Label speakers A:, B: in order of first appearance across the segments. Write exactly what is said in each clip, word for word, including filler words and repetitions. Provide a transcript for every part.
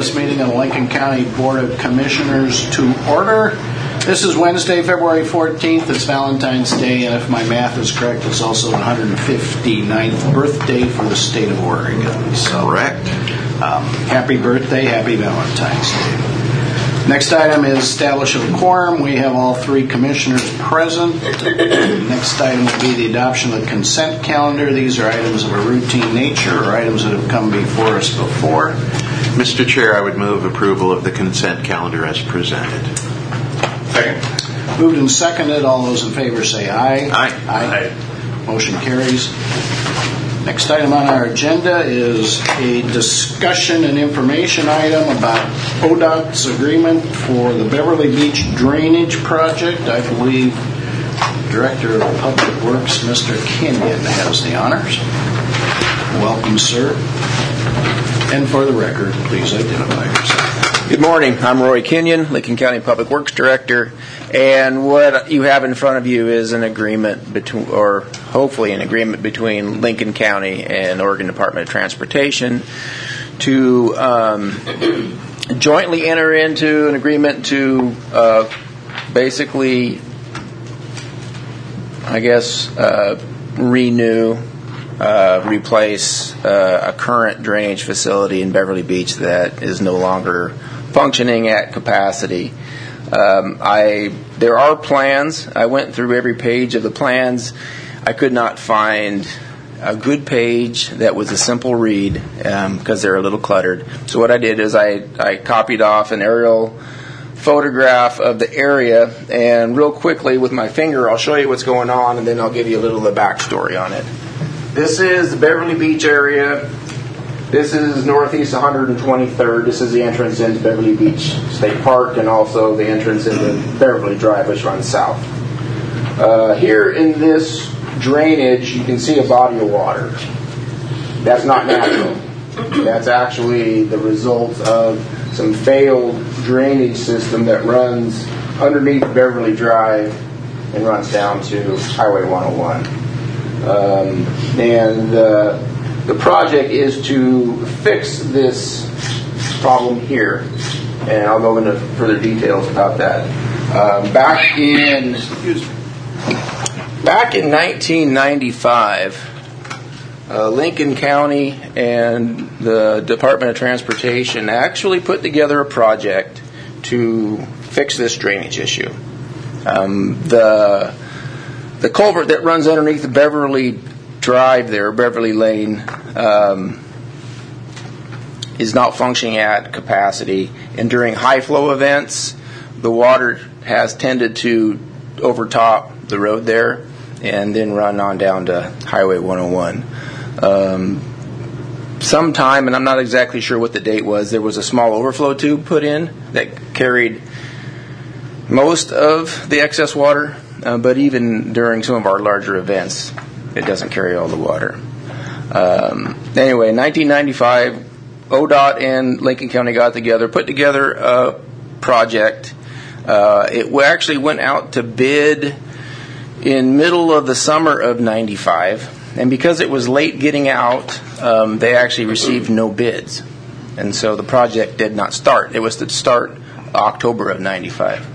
A: this meeting of the Lincoln County Board of Commissioners to order. This is Wednesday, February fourteenth. It's Valentine's Day, and if my math is correct, it's also the one hundred fifty-ninth birthday for the state of Oregon. So,
B: correct.
A: Um, happy birthday, happy Valentine's Day. Next item is establish a quorum. We have all three commissioners present. Next item would be the adoption of the consent calendar. These are items of a routine nature or items that have come before us before.
B: Mister Chair, I would move approval of the consent calendar as presented.
A: Second. Moved and seconded. All those in favor say aye.
B: Aye.
A: Aye. Aye. Motion carries. Next item on our agenda is a discussion and information item about O D O T's agreement for the Beverly Beach Drainage Project. I believe Director of Public Works, Mister Kenyon, has the honors. Welcome, sir. And for the record, please identify yourself.
C: Good morning. I'm Roy Kenyon, Lincoln County Public Works Director, and what you have in front of you is an agreement between, or hopefully an agreement between Lincoln County and Oregon Department of Transportation to um, jointly enter into an agreement to uh, basically, I guess, uh, renew, uh, replace uh, a current drainage facility in Beverly Beach that is no longer functioning at capacity. Um, I there are plans. I went through every page of the plans. I could not find a good page that was a simple read um, because they're a little cluttered. So what I did is I, I copied off an aerial photograph of the area, and real quickly with my finger I'll show you what's going on, and then I'll give you a little of the backstory on it. This is the Beverly Beach area. This is northeast one hundred twenty-third. This is the entrance into Beverly Beach State Park, and also the entrance into Beverly Drive, which runs south. Uh, here in this drainage, you can see a body of water. That's not natural. That's actually the result of some failed drainage system that runs underneath Beverly Drive and runs down to Highway one oh one. Um, and uh, the project is to fix this problem here, and I'll go into further details about that. Uh, back in back in nineteen ninety-five, uh, Lincoln County and the Department of Transportation actually put together a project to fix this drainage issue. Um, the the culvert that runs underneath the Beverly Drive there, Beverly Lane, um, is not functioning at capacity, and during high flow events the water has tended to overtop the road there and then run on down to Highway one oh one. Um, sometime, and I'm not exactly sure what the date was, there was a small overflow tube put in that carried most of the excess water, uh, but even during some of our larger events it doesn't carry all the water. Um, anyway, in nineteen ninety-five, O D O T and Lincoln County got together, put together a project. Uh, it actually went out to bid in middle of the summer of ninety-five, and because it was late getting out, um, they actually received no bids, and so the project did not start. It was to start October of ninety-five.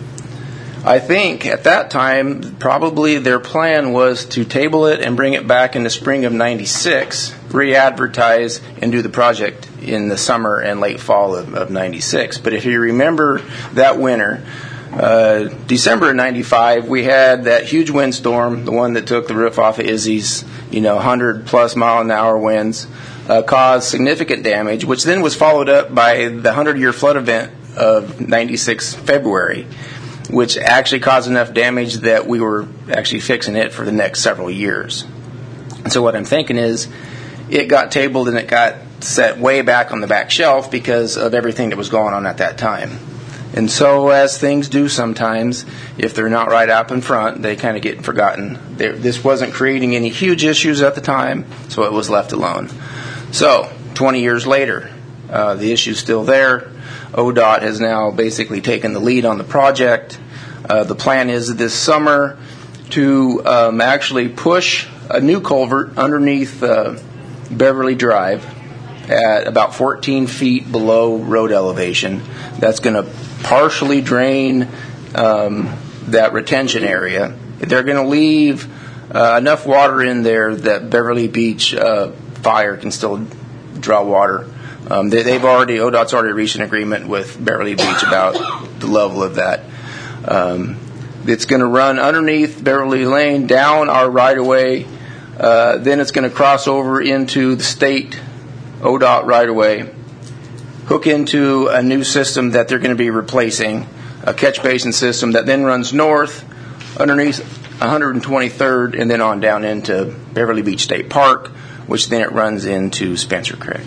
C: I think at that time, probably their plan was to table it and bring it back in the spring of ninety-six, re-advertise, and do the project in the summer and late fall of, of ninety-six. But if you remember that winter, uh, December of ninety-five, we had that huge windstorm, the one that took the roof off of Izzy's, you know, one hundred plus mile an hour winds, uh, caused significant damage, which then was followed up by the hundred-year flood event of ninety-six February, which actually caused enough damage that we were actually fixing it for the next several years. And so what I'm thinking is it got tabled and it got set way back on the back shelf because of everything that was going on at that time. And so as things do sometimes, if they're not right up in front, they kind of get forgotten. There, this wasn't creating any huge issues at the time, so it was left alone. So twenty years later, uh, the issue's still there. O D O T has now basically taken the lead on the project. Uh, the plan is this summer to um, actually push a new culvert underneath uh, Beverly Drive at about fourteen feet below road elevation. That's going to partially drain um, that retention area. They're going to leave uh, enough water in there that Beverly Beach uh, Fire can still draw water. Um, they, they've already, O D O T's already reached an agreement with Beverly Beach about the level of that. Um, it's going to run underneath Beverly Lane, down our right-of-way. Uh, then it's going to cross over into the state O D O T right-of-way, hook into a new system that they're going to be replacing, a catch basin system that then runs north underneath one hundred twenty-third and then on down into Beverly Beach State Park, which then it runs into Spencer Creek.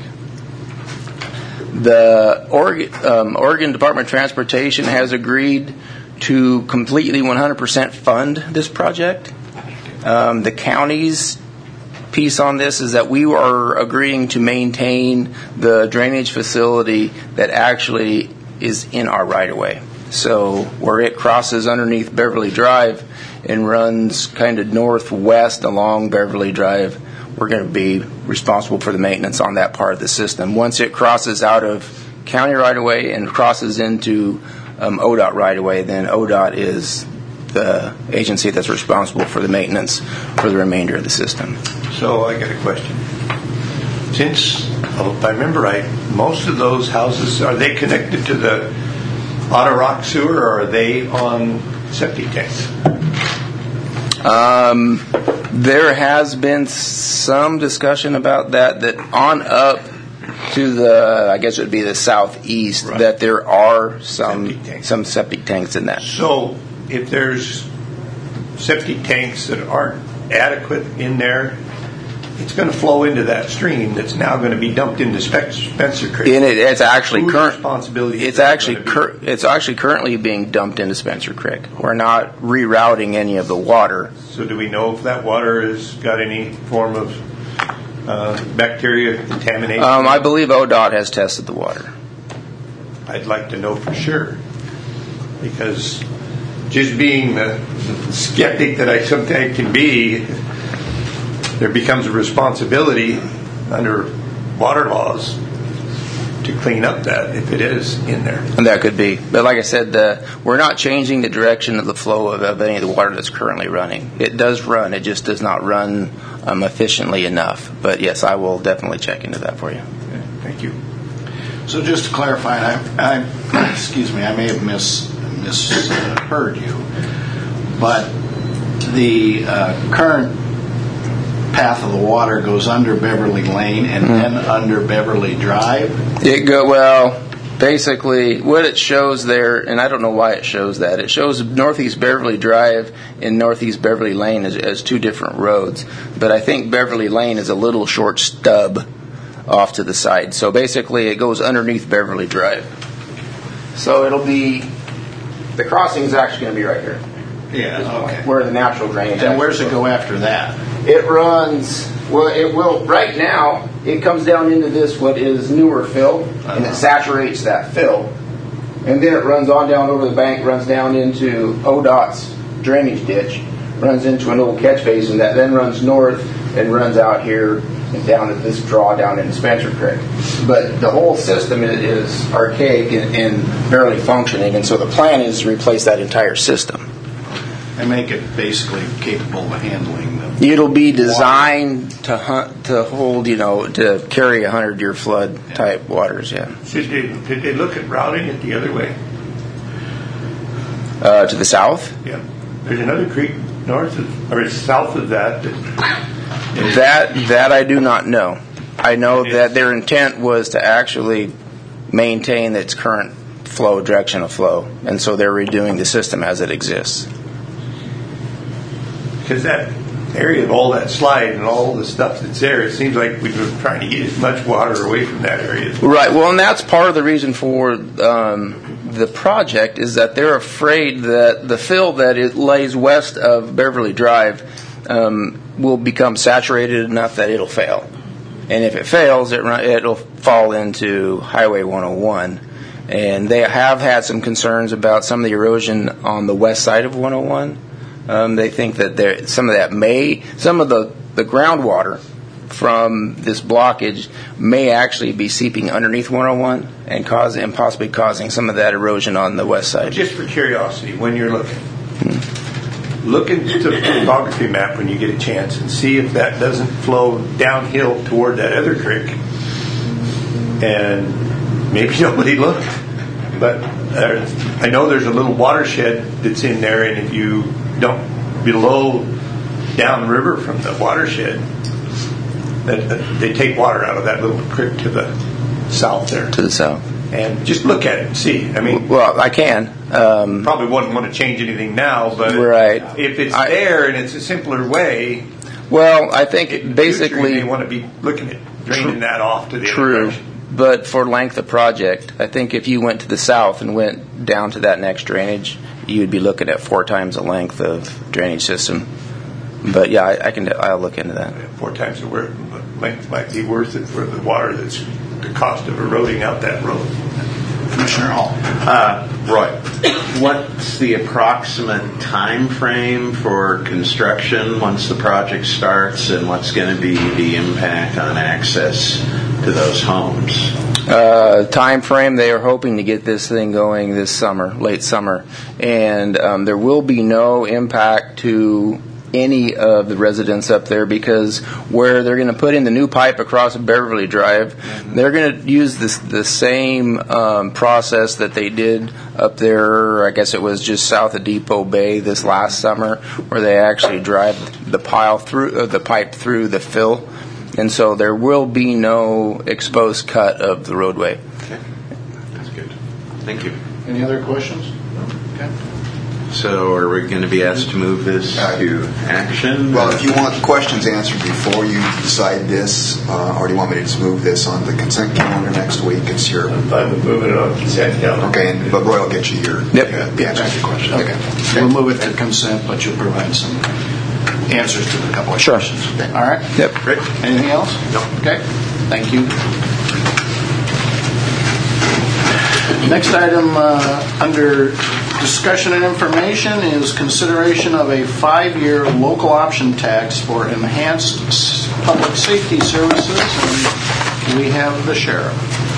C: The Oregon, um, Oregon Department of Transportation has agreed to completely one hundred percent fund this project. Um, the county's piece on this is that we are agreeing to maintain the drainage facility that actually is in our right-of-way. So where it crosses underneath Beverly Drive and runs kind of northwest along Beverly Drive, we're going to be responsible for the maintenance on that part of the system. Once it crosses out of county right-of-way and crosses into um, O D O T right-of-way, then O D O T is the agency that's responsible for the maintenance for the remainder of the system.
D: So I got a question. Since, if I remember right, most of those houses, are they connected to the Otter Rock sewer, or are they on septic tanks?
C: Um, there has been some discussion about that, that on up to the, I guess it would be the southeast, right, that there are some septic some septic tanks in that.
D: So if there's septic tanks that aren't adequate in there, it's going to flow into that stream that's now going to be dumped into Spencer Creek.
C: And it, it's actually
D: Whose
C: current
D: responsibility.
C: It's actually cur- it's actually currently being dumped into Spencer Creek. We're not rerouting any of the water.
D: So do we know if that water has got any form of uh, bacteria contamination?
C: Um, I believe O D O T has tested the water.
D: I'd like to know for sure, because just being the skeptic that I sometimes can be, there becomes a responsibility under water laws to clean up that if it is in there.
C: And that could be. But like I said, the, we're not changing the direction of the flow of, of any of the water that's currently running. It does run. It just does not run um, efficiently enough. But yes, I will definitely check into that for you.
D: Okay, thank you.
A: So just to clarify, I, I excuse me, I may have mis, misheard you, but the uh, current path of the water goes under Beverly Lane and mm. then under Beverly Drive?
C: It go well. Basically, what it shows there, and I don't know why it shows that. It shows Northeast Beverly Drive and Northeast Beverly Lane as, as two different roads. But I think Beverly Lane is a little short stub off to the side. So basically, it goes underneath Beverly Drive. So it'll be, the crossing is actually going to be right here.
A: Yeah, okay.
C: Where the natural drainage.
A: And where's it go after that?
C: It runs, well, it will, right now, it comes down into this, what is newer fill, uh-huh. and it saturates that fill. And then it runs on down over the bank, runs down into O D O T's drainage ditch, runs into an old catch basin that then runs north and runs out here and down at this draw down into Spencer Creek. But the whole system is archaic and, and barely functioning, and so the plan is to replace that entire system.
A: And make it basically capable of handling them.
C: It'll be designed to hunt, to hold, you know, to carry a hundred-year flood yeah. type waters. Yeah.
D: Did they, did they look at routing it the other way?
C: Uh, to the south?
D: Yeah. There's another creek north of, or south of that. That
C: that, that I do not know. I know that their intent was to actually maintain its current flow, direction of flow, and so they're redoing the system as it exists.
D: Because that area of all that slide and all the stuff that's there, it seems like we've been trying to get as much water away from that area.
C: Right. Well, and that's part of the reason for um, the project is that they're afraid that the fill that it lays west of Beverly Drive um, will become saturated enough that it'll fail. And if it fails, it run, it'll fall into Highway one oh one. And they have had some concerns about some of the erosion on the west side of one oh one. Um, they think that there, some of that may, some of the, the groundwater from this blockage may actually be seeping underneath one oh one and causing, and possibly causing some of that erosion on the west side.
D: Just for curiosity, when you're looking, hmm. look into the topography map when you get a chance and see if that doesn't flow downhill toward that other creek. And maybe nobody looked, but uh, I know there's a little watershed that's in there, and if you don't below downriver from the watershed, that, that they take water out of that little creek to the south there.
C: To the south.
D: And just look at it and see. I mean,
C: well, I can. Um,
D: probably wouldn't want to change anything now, but
C: right.
D: if it's
C: I,
D: there and it's a simpler way.
C: Well, I think
D: in
C: basically
D: the future, you may want to be looking at draining tr- that off to the
C: true.
D: other direction.
C: But for length of project, I think if you went to the south and went down to that next drainage, you'd be looking at four times the length of drainage system. But yeah, I, I can. I'll look into that.
D: Four times the length might be worth it for the water that's the cost of eroding out that road.
A: Commissioner Hall.
B: Uh, Roy, what's the approximate time frame for construction once the project starts, and what's going to be the impact on access to those homes?
C: Uh, time frame, they are hoping to get this thing going this summer, late summer, and um, there will be no impact to any of the residents up there, because where they're going to put in the new pipe across Beverly Drive, mm-hmm. they're going to use this the same um, process that they did up there. I guess it was just south of Depot Bay this last summer, where they actually drive the pile through uh, the pipe through the fill, and so there will be no exposed cut of the roadway.
B: Okay, that's good. Thank you.
A: Any other questions? Okay.
B: So are we going to be asked to move this
E: uh,
B: to action?
E: Well, if you want questions answered before you decide this, uh, or do you want me to just move this on the consent calendar next week? It's your...
D: I'm fine with moving it on consent calendar.
E: Okay, and, but Roy will get you your...
C: Yep.
E: Uh, the answer to your question.
A: Okay. okay. We'll move it to consent, but you'll provide some answers to the couple of
C: sure.
A: questions. Okay. All right?
C: Yep.
A: Great. Anything else?
B: No.
A: Okay. Thank you. Next item uh, under discussion and information is consideration of a five-year local option tax for enhanced public safety services, and we have the sheriff.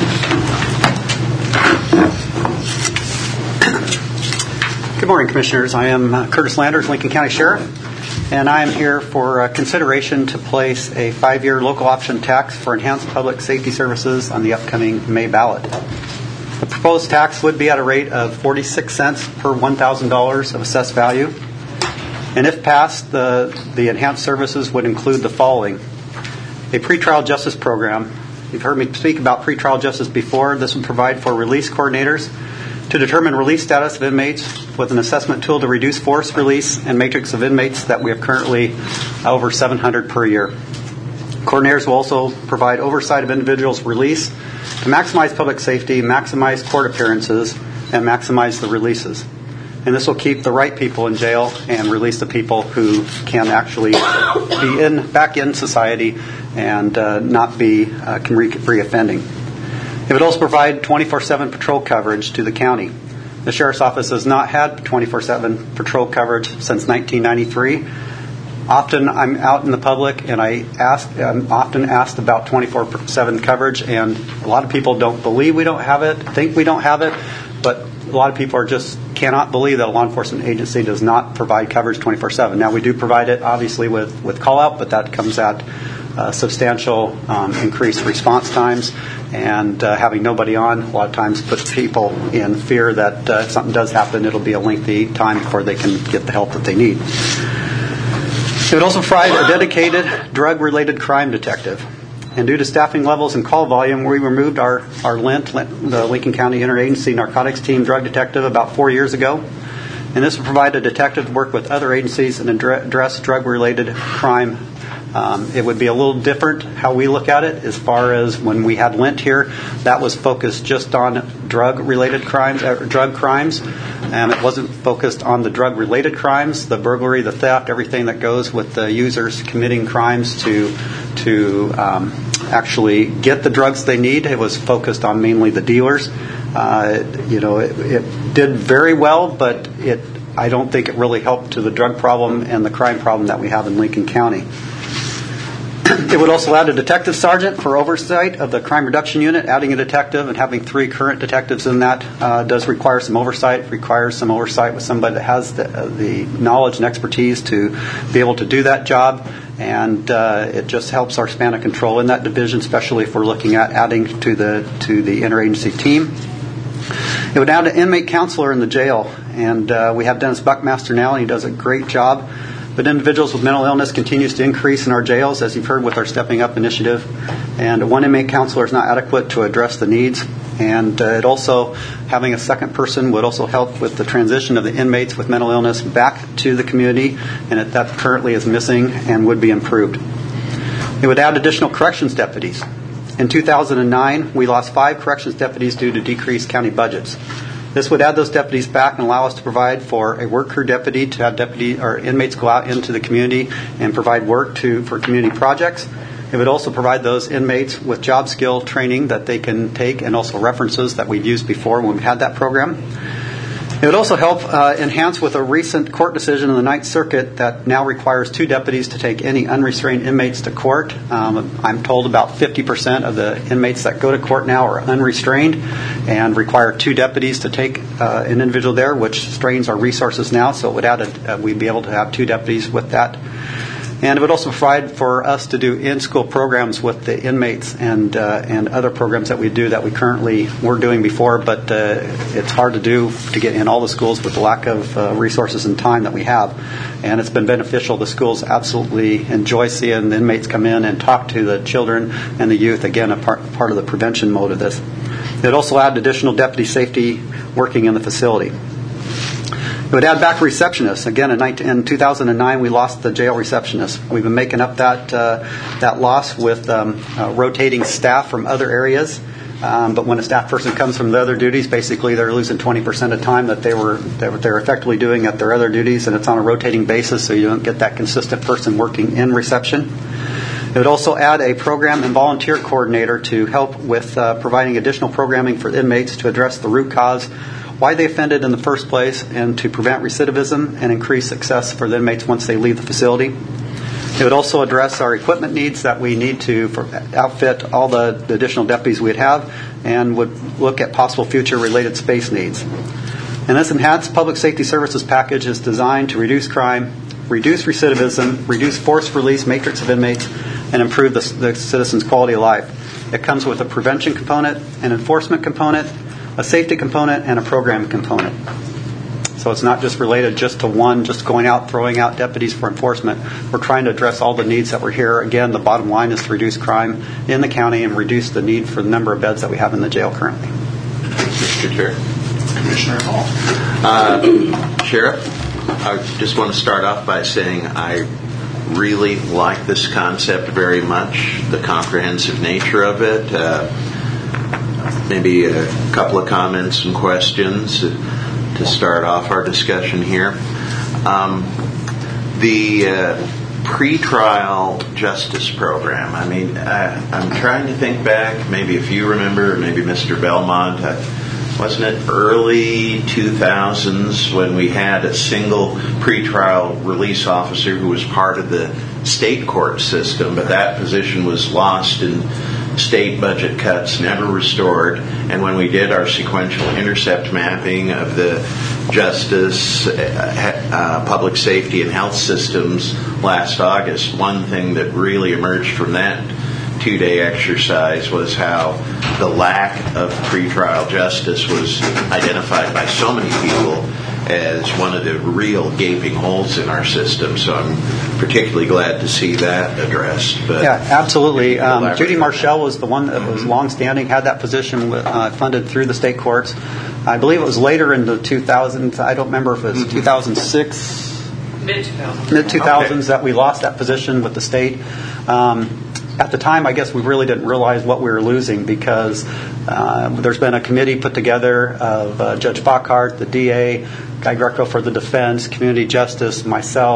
F: Good morning, Commissioners. I am uh, Curtis Landers, Lincoln County Sheriff, and I am here for uh, consideration to place a five-year local option tax for enhanced public safety services on the upcoming May ballot. The proposed tax would be at a rate of forty-six cents per one thousand dollars of assessed value. And if passed, the, the enhanced services would include the following. A pretrial justice program. You've heard me speak about pretrial justice before. This would provide for release coordinators to determine release status of inmates with an assessment tool to reduce forced release and matrix of inmates that we have currently over seven hundred per year. Coordinators will also provide oversight of individuals' release to maximize public safety, maximize court appearances, and maximize the releases. And this will keep the right people in jail and release the people who can actually be in back in society and uh, not be uh, can re- reoffending. It would also provide twenty-four seven patrol coverage to the county. The Sheriff's Office has not had twenty-four seven patrol coverage since nineteen ninety-three. Often I'm out in the public and I ask, I'm often asked about twenty-four seven coverage, and a lot of people don't believe we don't have it, think we don't have it, but a lot of people are just cannot believe that a law enforcement agency does not provide coverage twenty-four seven. Now, we do provide it, obviously, with, with call-out, but that comes at uh, substantial um, increased response times, and uh, having nobody on a lot of times puts people in fear that uh, if something does happen, it'll be a lengthy time before they can get the help that they need. It would also provide a dedicated drug-related crime detective. And due to staffing levels and call volume, we removed our, our LINT, the Lincoln County Interagency Narcotics Team drug detective, about four years ago. And this will provide a detective to work with other agencies and address drug-related crime. Um, it would be a little different how we look at it as far as when we had LINT here. That was focused just on drug-related crimes, uh, drug crimes, and it wasn't focused on the drug-related crimes, the burglary, the theft, everything that goes with the users committing crimes to to um, actually get the drugs they need. It was focused on mainly the dealers. Uh, you know, it, it did very well, but it I don't think it really helped to the drug problem and the crime problem that we have in Lincoln County. It would also add a detective sergeant for oversight of the crime reduction unit. Adding a detective and having three current detectives in that uh, does require some oversight, requires some oversight with somebody that has the, uh, the knowledge and expertise to be able to do that job. And uh, it just helps our span of control in that division, especially if we're looking at adding to the to the interagency team. It would add an inmate counselor in the jail, and uh, we have Dennis Buckmaster now, and he does a great job. But individuals with mental illness continues to increase in our jails, as you've heard with our Stepping Up initiative. And one inmate counselor is not adequate to address the needs. And uh, it also, having a second person would also help with the transition of the inmates with mental illness back to the community, and it, that currently is missing and would be improved. It would add additional corrections deputies. In two thousand nine, we lost five corrections deputies due to decreased county budgets. This would add those deputies back and allow us to provide for a work crew deputy to have deputy or inmates go out into the community and provide work to for community projects. It would also provide those inmates with job skill training that they can take, and also references that we've used before when we had that program. It would also help uh, enhance with a recent court decision in the Ninth Circuit that now requires two deputies to take any unrestrained inmates to court. Um, I'm told about fifty percent of the inmates that go to court now are unrestrained and require two deputies to take uh, an individual there, which strains our resources now. So it would add a, uh, we'd be able to have two deputies with that. And it would also provide for us to do in-school programs with the inmates and uh, and other programs that we do that we currently were doing before, but uh, it's hard to do to get in all the schools with the lack of uh, resources and time that we have. And it's been beneficial. The schools absolutely enjoy seeing the inmates come in and talk to the children and the youth, again, a part, part of the prevention mode of this. It would also add additional deputy safety working in the facility. It would add back receptionists. Again, in two thousand nine, we lost the jail receptionist. We've been making up that uh, that loss with um, uh, rotating staff from other areas. Um, but when a staff person comes from the other duties, basically they're losing twenty percent of time that they were that they're effectively doing at their other duties, and it's on a rotating basis, so you don't get that consistent person working in reception. It would also add a program and volunteer coordinator to help with uh, providing additional programming for inmates to address the root cause, why they offended in the first place, and to prevent recidivism and increase success for the inmates once they leave the facility. It would also address our equipment needs that we need to for outfit all the, the additional deputies we'd have, and would look at possible future related space needs. And this enhanced public safety services package is designed to reduce crime, reduce recidivism, reduce forced release matrix of inmates, and improve the, the citizens' quality of life. It comes with a prevention component, an enforcement component, a safety component, and a program component. So it's not just related just to one, just going out, throwing out deputies for enforcement. We're trying to address all the needs that were here. Again, the bottom line is to reduce crime in the county and reduce the need for the number of beds that we have in the jail currently.
B: Mister Chair.
A: Commissioner Hall.
B: Uh, Sheriff, I just want to start off by saying I really like this concept very much, the comprehensive nature of it. Uh, maybe a couple of comments and questions to start off our discussion here. Um, the uh, pretrial justice program, I mean, I, I'm trying to think back, maybe if you remember, maybe Mister Belmont, uh, wasn't it early two thousands when we had a single pretrial release officer who was part of the state court system, but that position was lost in state budget cuts, never restored. And when we did our sequential intercept mapping of the justice, uh, uh, public safety, and health systems last August, one thing that really emerged from that two-day exercise was how the lack of pretrial justice was identified by so many people as one of the real gaping holes in our system. So I'm particularly glad to see that addressed. But
F: yeah, absolutely. Um, Judy Marshall was the one that was long-standing, had that position uh, funded through the state courts. I believe it was later in the two thousands. I don't remember if it was two thousand six,
G: mid two thousands,
F: mid two thousands okay. that we lost that position with the state. Um, At the time, I guess we really didn't realize what we were losing, because uh, there's been a committee put together of uh, Judge Bockhart, the D A, Guy Greco for the defense, community justice, myself,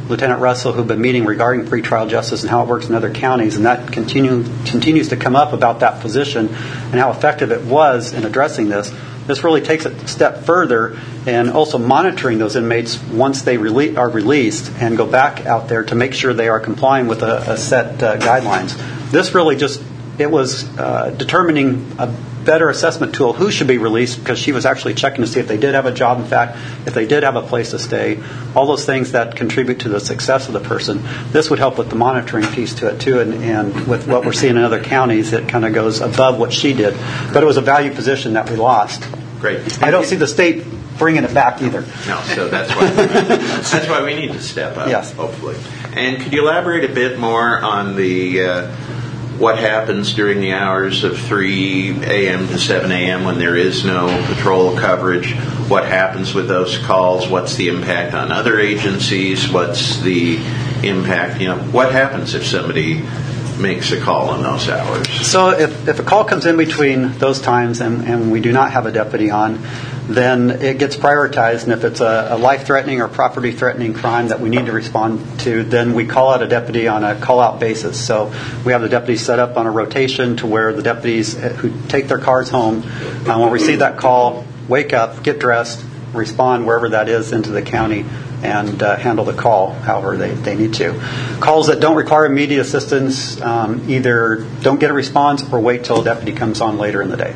F: Lieutenant Russell, who've been meeting regarding pretrial justice and how it works in other counties, and that continue, continues to come up about that position and how effective it was in addressing this. This really takes it a step further and also monitoring those inmates once they rele- are released and go back out there to make sure they are complying with a, a set uh, guidelines. This really just, it was uh, determining a better assessment tool who should be released, because she was actually checking to see if they did have a job, in fact, if they did have a place to stay, all those things that contribute to the success of the person. This would help with the monitoring piece to it too, and, and with what we're seeing in other counties, it kind of goes above what she did. But it was a value position that we lost.
B: Great.
F: I don't see the state bringing it back either.
B: No, so that's why that's why we need to step up,
F: yes.
B: hopefully. And could you elaborate a bit more on the uh, what happens during the hours of three a.m. to seven a.m. when there is no patrol coverage? What happens with those calls? What's the impact on other agencies? What's the impact, you know, what happens if somebody makes a call in those hours?
F: So if, if a call comes in between those times and, and we do not have a deputy on, then it gets prioritized. And if it's a, a life-threatening or property-threatening crime that we need to respond to, then we call out a deputy on a call-out basis. So we have the deputies set up on a rotation to where the deputies who take their cars home uh, will receive that call, wake up, get dressed, respond wherever that is into the county, and uh, handle the call however they, they need to. Calls that don't require immediate assistance um, either don't get a response or wait till a deputy comes on later in the day.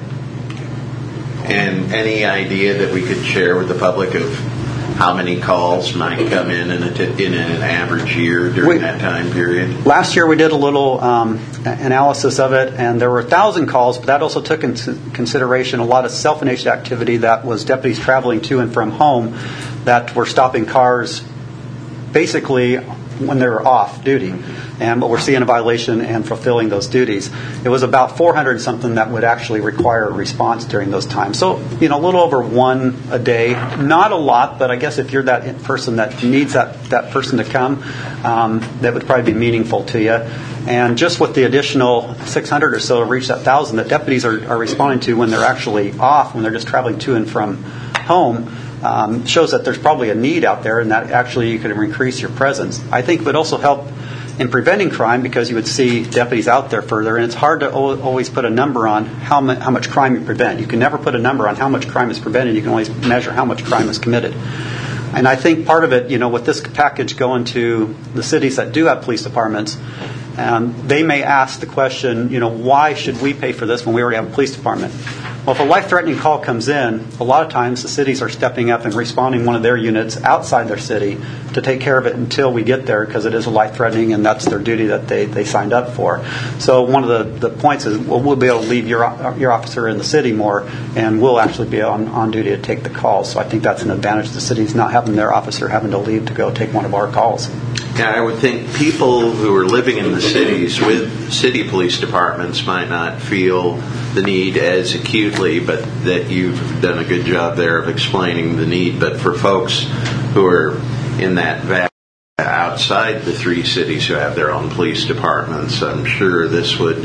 B: And any idea that we could share with the public of how many calls might come in in, a t- in an average year during we, that time period?
F: Last year we did a little um, analysis of it, and there were one thousand calls, but that also took into consideration a lot of self-initiated activity that was deputies traveling to and from home that were stopping cars basically when they were off duty. And but we're seeing a violation and fulfilling those duties. It was about four hundred something that would actually require a response during those times. So, you know, a little over one a day. Not a lot, but I guess if you're that person that needs that, that person to come, um, that would probably be meaningful to you. And just with the additional six hundred or so to reach that one thousand that deputies are, are responding to when they're actually off, when they're just traveling to and from home, um, shows that there's probably a need out there, and that actually you could increase your presence. I think it would also help in preventing crime, because you would see deputies out there further, and it's hard to o- always put a number on how, mu- how much crime you prevent. You can never put a number on how much crime is prevented. You can always measure how much crime is committed. And I think part of it, you know, with this package going to the cities that do have police departments, um, they may ask the question, you know, why should we pay for this when we already have a police department? Well, if a life-threatening call comes in, a lot of times the cities are stepping up and responding one of their units outside their city to take care of it until we get there, because it is a life-threatening and that's their duty that they, they signed up for. So one of the, the points is, well, we'll be able to leave your your officer in the city more, and we'll actually be on, on duty to take the calls. So I think that's an advantage to the cities, not having their officer having to leave to go take one of our calls.
B: Yeah, I would think people who are living in the cities with city police departments might not feel the need as acutely, but that you've done a good job there of explaining the need. But for folks who are in that vast outside the three cities who have their own police departments, I'm sure this would,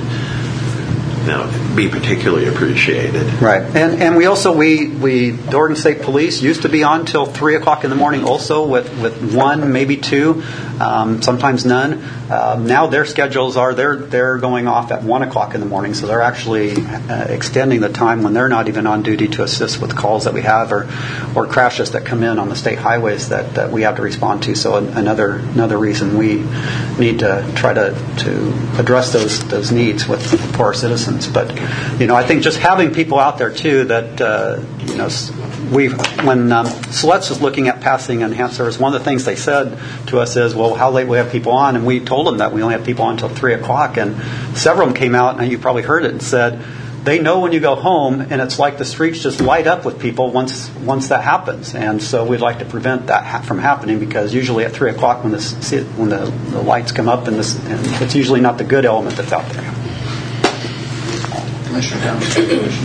B: you know, be particularly appreciated.
F: Right, and and we also we we the Oregon State Police used to be on till three o'clock in the morning, also with with one maybe two, um, sometimes none. Um, now their schedules are they're they're going off at one o'clock in the morning, so they're actually uh, extending the time when they're not even on duty to assist with calls that we have or or crashes that come in on the state highways that, that we have to respond to. So another another reason we need to try to to address those those needs with for our citizens. But you know, I think just having people out there too that uh, you know we when um, Siletz was looking at passing enhanced service, one of the things they said to us is, well, how late we have people on, and we told them that we only have people on until three o'clock, and several of them came out, and you probably heard it, and said they know when you go home, and it's like the streets just light up with people once once that happens, and so we'd like to prevent that ha- from happening, because usually at three o'clock when this when the, the lights come up, and, this, and it's usually not the good element that's out there.
A: Commissioner Thompson.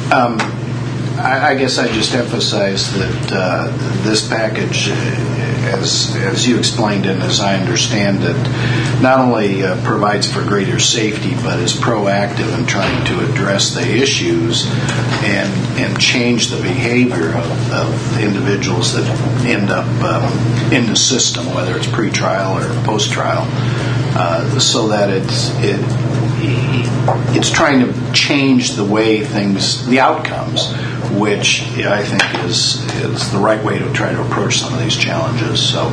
A: Um, I, I guess I just emphasize that uh, this package, uh, as as you explained and as I understand it, not only uh, provides for greater safety, but is proactive in trying to address the issues and and change the behavior of, of individuals that end up um, in the system, whether it's pre-trial or post-trial, uh, so that it's it. It's trying to change the way things, the outcomes, which I think is is the right way to try to approach some of these challenges. So,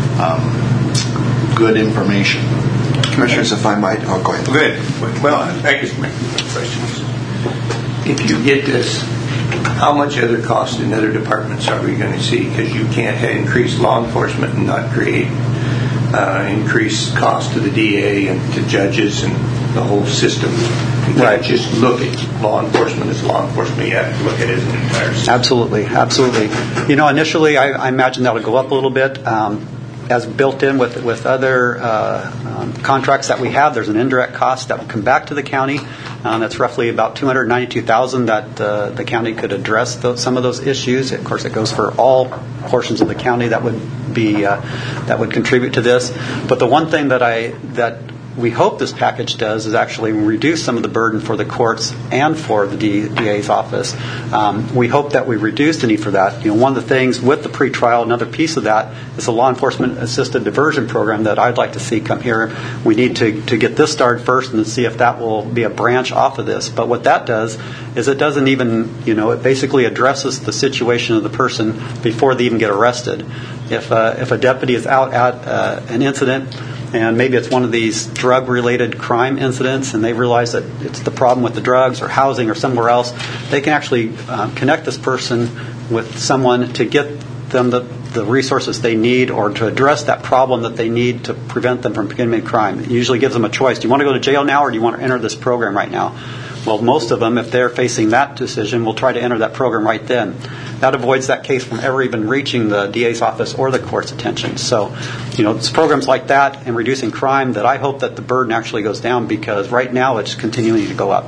A: um, good information.
E: Commissioners, if I might, oh, go ahead.
D: Good. Well, I guess my question is, if you get this, how much other cost in other departments are we going to see? Because you can't increase law enforcement and not create uh, increased cost to the D A and to judges and the whole system. You can't
F: Right.
D: just look at law enforcement as law enforcement. You have to look at it as an entire system.
F: Absolutely, absolutely. You know, initially, I, I imagine that would go up a little bit. Um, as built in with with other uh, um, contracts that we have, there's an indirect cost that will come back to the county. Um, that's roughly about two hundred ninety-two thousand dollars that uh, the county could address those, some of those issues. Of course, it goes for all portions of the county that would be uh, that would contribute to this. But the one thing that I that we hope this package does is actually reduce some of the burden for the courts and for the D- DA's office. Um, we hope that we reduce the need for that. You know, one of the things with the pretrial, another piece of that is the law enforcement assisted diversion program that I'd like to see come here. We need to, to get this started first and see if that will be a branch off of this. But what that does is it doesn't even, you know, it basically addresses the situation of the person before they even get arrested. If uh, if a deputy is out at uh, an incident, and maybe it's one of these drug-related crime incidents, and they realize that it's the problem with the drugs or housing or somewhere else, they can actually um, connect this person with someone to get them the, the resources they need or to address that problem that they need to prevent them from committing crime. It usually gives them a choice. Do you want to go to jail now or do you want to enter this program right now? Well, most of them, if they're facing that decision, will try to enter that program right then. That avoids that case from ever even reaching the D A's office or the court's attention. So, you know, it's programs like that and reducing crime that I hope that the burden actually goes down, because right now it's continuing to go up.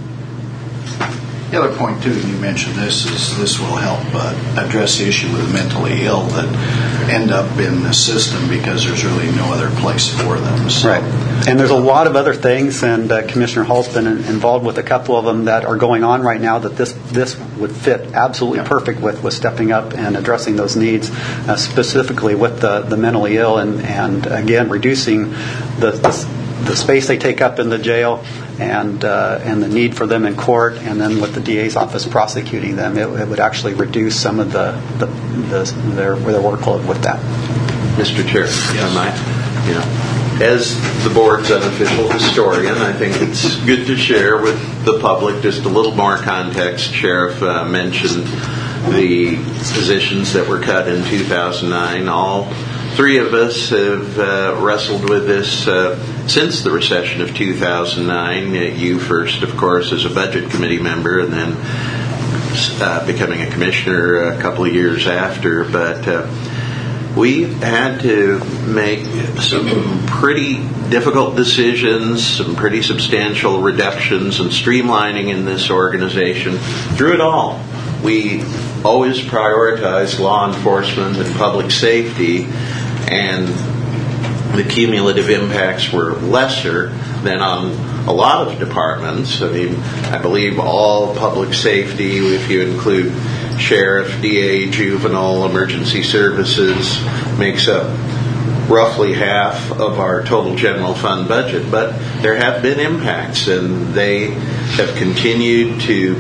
A: The other point, too, you mentioned this, is this will help uh, address the issue with the mentally ill that end up in the system because there's really no other place for them. So,
F: right. And there's a lot of other things, and uh, Commissioner Hall's been in, involved with a couple of them that are going on right now that this this would fit absolutely
A: yeah.
F: perfect with, with stepping up and addressing those needs, uh, specifically with the, the mentally ill and, and, again, reducing the, the, the space they take up in the jail and uh, and the need for them in court, and then with the D A's office prosecuting them, it, it would actually reduce some of the, the, the their their workload with that.
B: Mister Chair, if I might, you know, as the board's unofficial historian, I think it's good to share with the public just a little more context. Sheriff uh, mentioned the positions that were cut in two thousand nine. All three of us have uh, wrestled with this uh, since the recession of two thousand nine. Uh, you first, of course, as a budget committee member, and then uh, becoming a commissioner a couple of years after. But uh, we had to make some pretty difficult decisions, some pretty substantial reductions and streamlining in this organization. Through it all, we always prioritized law enforcement and public safety, and the cumulative impacts were lesser than on a lot of departments. I mean, I believe all public safety, if you include sheriff, D A, juvenile, emergency services, makes up roughly half of our total general fund budget. But there have been impacts, and they have continued to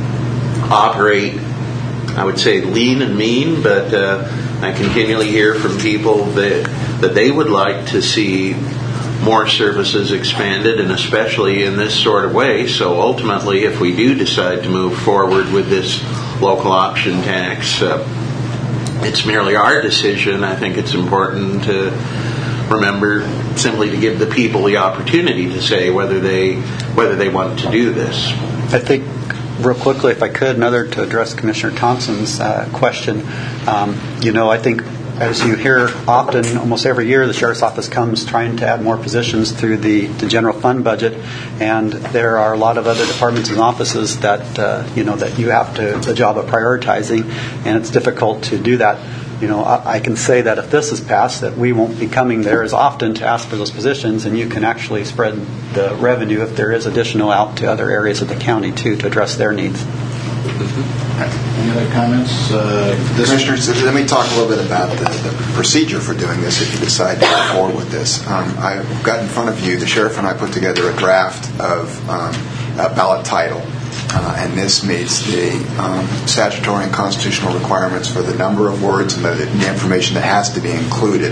B: operate, I would say, lean and mean, but uh, I continually hear from people that that they would like to see more services expanded, and especially in this sort of way. So ultimately, if we do decide to move forward with this local option tax, uh, it's merely our decision. I think it's important to remember simply to give the people the opportunity to say whether they whether they want to do this.
F: I think, real quickly, if I could, another to address Commissioner Thompson's uh, question. Um, you know, I think as you hear often, almost every year, the Sheriff's Office comes trying to add more positions through the, the general fund budget, and there are a lot of other departments and offices that, uh, you know, that you have to, the job of prioritizing, and it's difficult to do that. you know, I, I can say that if this is passed, that we won't be coming there as often to ask for those positions, and you can actually spread the revenue if there is additional out to other areas of the county too to address their needs.
A: Any other comments? Uh, this
E: Commissioners, let me talk a little bit about the, the procedure for doing this if you decide to go forward with this. Um, I've got in front of you, the sheriff and I put together a draft of um, a ballot title. Uh, and this meets the um, statutory and constitutional requirements for the number of words and the, the information that has to be included.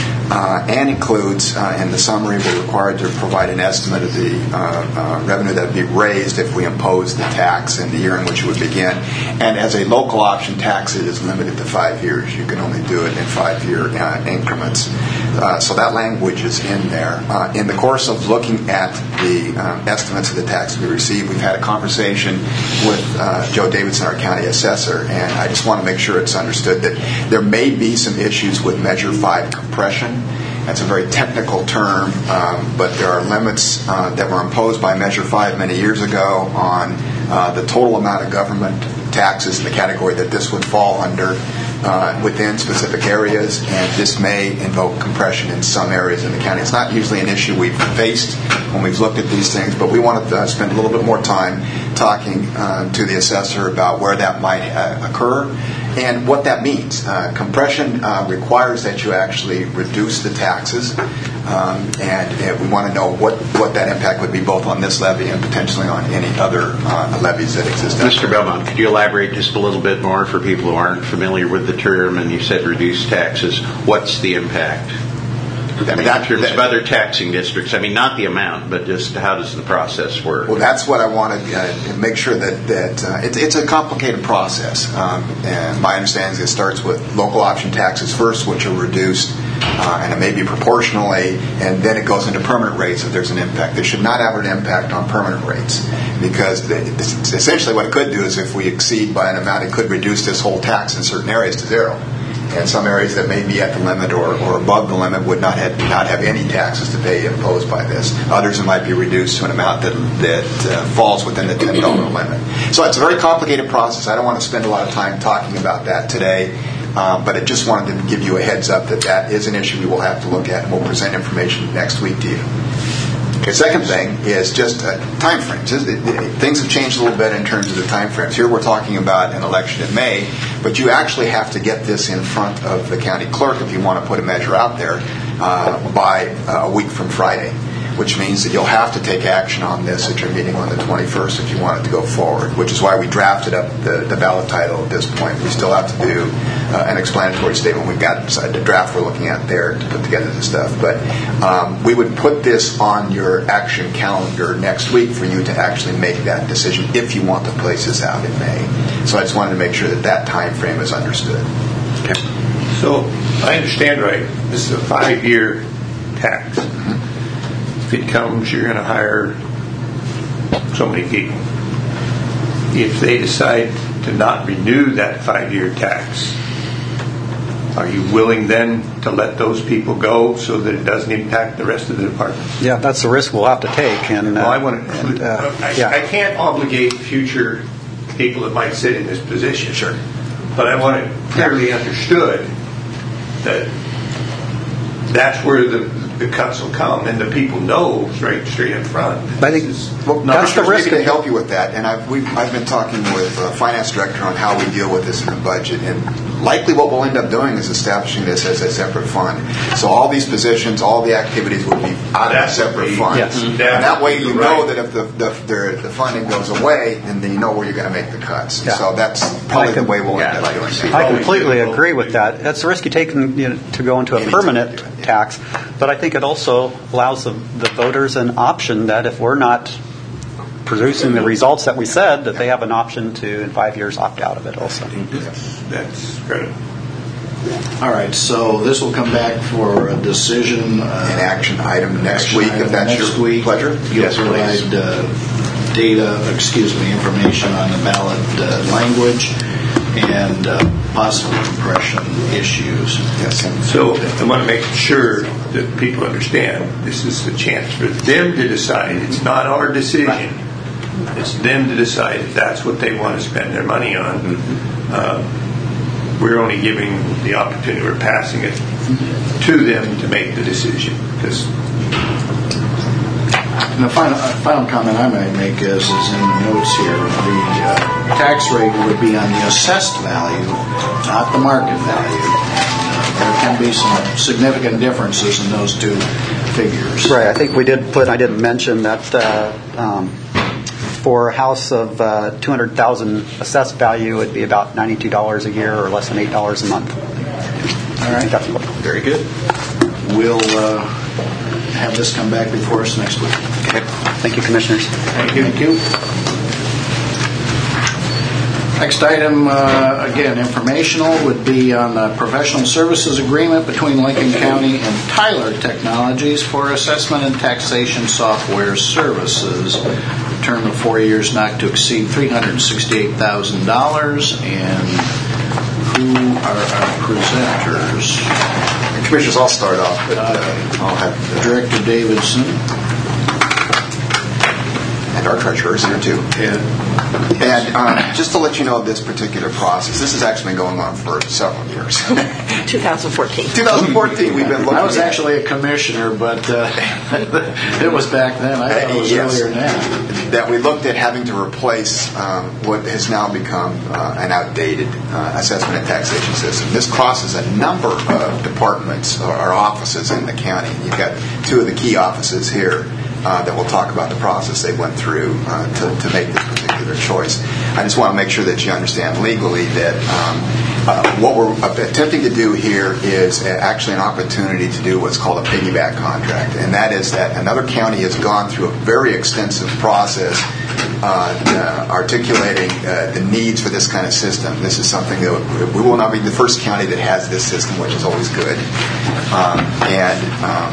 E: Uh, and includes, uh, in the summary, we're required to provide an estimate of the uh, uh, revenue that would be raised if we impose the tax in the year in which it would begin. And as a local option tax, it is limited to five years. You can only do it in five-year uh, increments. Uh, so that language is in there. Uh, in the course of looking at the um, estimates of the tax we receive, we've had a conversation with uh, Joe Davidson, our county assessor, and I just want to make sure it's understood that there may be some issues with Measure five compression. That's a very technical term, um, but there are limits uh, that were imposed by Measure five many years ago on uh, the total amount of government taxes in the category that this would fall under uh, within specific areas, and this may invoke compression in some areas in the county. It's not usually an issue we've faced when we've looked at these things, but we wanted to spend a little bit more time talking uh, to the assessor about where that might uh, occur and what that means. Uh, compression uh, requires that you actually reduce the taxes, um, and, and we want to know what, what that impact would be both on this levy and potentially on any other uh, levies that exist.
B: Mister Belmont, could you elaborate just a little bit more for people who aren't familiar with the term? And you said reduce taxes. What's the impact? I mean, in terms of other taxing districts, I mean, not the amount, but just how does the process work?
E: Well, that's what I want to uh, make sure that, that uh, it's, it's a complicated process. Um, and my understanding is it starts with local option taxes first, which are reduced, uh, and it may be proportionally, and then it goes into permanent rates if there's an impact. There should not have an impact on permanent rates, because the, essentially what it could do is if we exceed by an amount, it could reduce this whole tax in certain areas to zero. And some areas that may be at the limit or, or above the limit would not have, not have any taxes to pay imposed by this. Others, it might be reduced to an amount that, that uh, falls within the ten dollar limit. So it's a very complicated process. I don't want to spend a lot of time talking about that today, um, but I just wanted to give you a heads up that that is an issue we will have to look at, and we'll present information next week to you. The second thing is just uh, time frames. Things have changed a little bit in terms of the time frames. Here we're talking about an election in May, but you actually have to get this in front of the county clerk if you want to put a measure out there uh, by uh, a week from Friday, which means that you'll have to take action on this at your meeting on the twenty-first if you want it to go forward, which is why we drafted up the, the ballot title at this point. We still have to do uh, an explanatory statement. We've got the draft we're looking at there to put together the stuff. But um, we would put this on your action calendar next week for you to actually make that decision if you want to place this out in May. So I just wanted to make sure that that time frame is understood.
D: Okay. So I understand right, this is a five-year tax. If it comes, you're going to hire so many people. If they decide to not renew that five-year tax, are you willing then to let those people go so that it doesn't impact the rest of the department?
F: Yeah, that's the risk we'll have to take. And, uh,
D: well, I want to.
F: and, uh,
D: I,
F: yeah.
D: I can't obligate future people that might sit in this position.
E: Sure.
D: But I want it clearly understood that that's where the the cuts will come, and the people know straight straight up front.
F: I think
E: Well,
F: that's the risk.
E: Maybe to help you with that, and I've, we've, I've been talking with the finance director on how we deal with this in the budget, and likely what we'll end up doing is establishing this as a separate fund. So all these positions, all the activities will be out of a separate fund.
F: Yes.
E: And that way you know that if the, the, the, the funding goes away, then you know where you're going to make the cuts.
F: Yeah.
E: So that's probably the way we'll end
B: yeah,
E: up doing it.
F: I completely agree with that. That's the risk you take in, you know, to go into a permanent tax, but I think it also allows the, the voters an option that if we're not producing the results that we said, that they have an option to, in five years, opt out of it also.
D: That's, that's critical.
A: All right, so this will come back for a decision. Uh,
E: An action item next
A: action
E: week,
A: item
E: if that's
A: next
E: your
A: week.
E: pleasure.
A: You'll
E: Yes, please.
A: provide uh, data, excuse me, information on the ballot uh, language and uh, possible compression issues.
E: Yes.
D: So I want to make sure that people understand this is a chance for them to decide. It's not our decision.
A: Right.
D: It's them to decide if that's what they want to spend their money on.
E: Mm-hmm.
D: Uh, we're only giving the opportunity, we're passing it to them to make the decision. Because
A: And the final, uh, final comment I might make is, is in the notes here, the uh, tax rate would be on the assessed value, not the market value. Uh, there can be some significant differences in those two figures.
F: Right. I think we did put, I didn't mention that uh, um, for a house of uh, two hundred thousand dollars assessed value, it would be about ninety-two dollars a year or less than eight dollars a month.
A: All right.
B: Very good.
A: We'll uh, have this come back before us next week.
F: Okay. Thank you, Commissioners.
A: Thank you. Thank you. Next item, uh, again, informational, would be on the professional services agreement between Lincoln County and Tyler Technologies for assessment and taxation software services. Term of four years not to exceed three hundred sixty-eight thousand dollars. And who are our presenters?
E: Commissioners, I'll start off, but uh, I'll have
A: Director Davidson.
E: And our treasurer is here too. And uh, just to let you know this particular process, this has actually been going on for several years.
G: twenty fourteen.
E: twenty fourteen, we've been looking
A: I was
E: at
A: actually a commissioner, but uh, it was back then. I thought it was
E: yes,
A: earlier now.
E: that we looked at having to replace um, what has now become uh, an outdated uh, assessment and taxation system. This crosses a number of departments or, or offices in the county. You've got two of the key offices here. Uh, that we'll talk about the process they went through uh, to, to make this particular choice. I just want to make sure that you understand legally that um, uh, what we're attempting to do here is actually an opportunity to do what's called a piggyback contract, and that is that another county has gone through a very extensive process uh, uh, articulating uh, the needs for this kind of system. This is something that we will not be the first county that has this system, which is always good. Um, and um,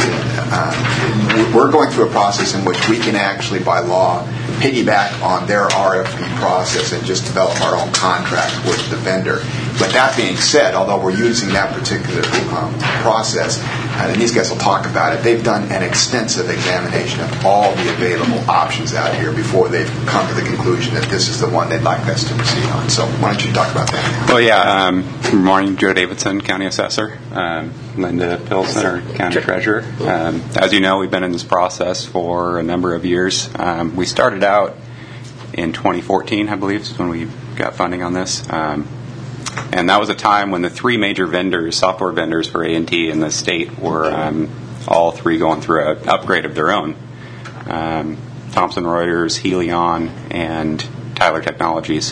E: uh, we're going through a process in which we can actually, by law, piggyback on their R F P process and just develop our own contract with the vendor. But that being said, although we're using that particular um, process, and these guys will talk about it, they've done an extensive examination of all the available options out here before they've come to the conclusion that this is the one they'd like us to proceed on. So why don't you talk about that?
H: Well, yeah. Um, good morning, Joe Davidson, County Assessor. Um, Linda Pilson, our County Treasurer. Um, as you know, we've been in this process for a number of years. Um, we started out in twenty fourteen, I believe, is when we got funding on this. Um, and that was a time when the three major vendors, software vendors for A and T in the state, were um, all three going through an upgrade of their own. Um, Thomson Reuters, Helion, and Tyler Technologies.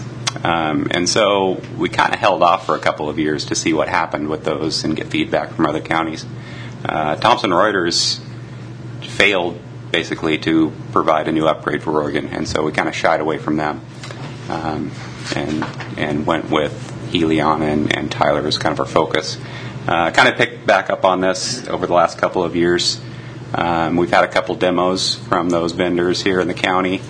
H: Um, and so we kind of held off for a couple of years to see what happened with those and get feedback from other counties. Uh, Thomson Reuters failed basically to provide a new upgrade for Oregon, and so we kind of shied away from them um, and and went with Helion and, and Tyler as kind of our focus. Uh, kind of picked back up on this over the last couple of years. Um, we've had a couple demos from those vendors here in the county.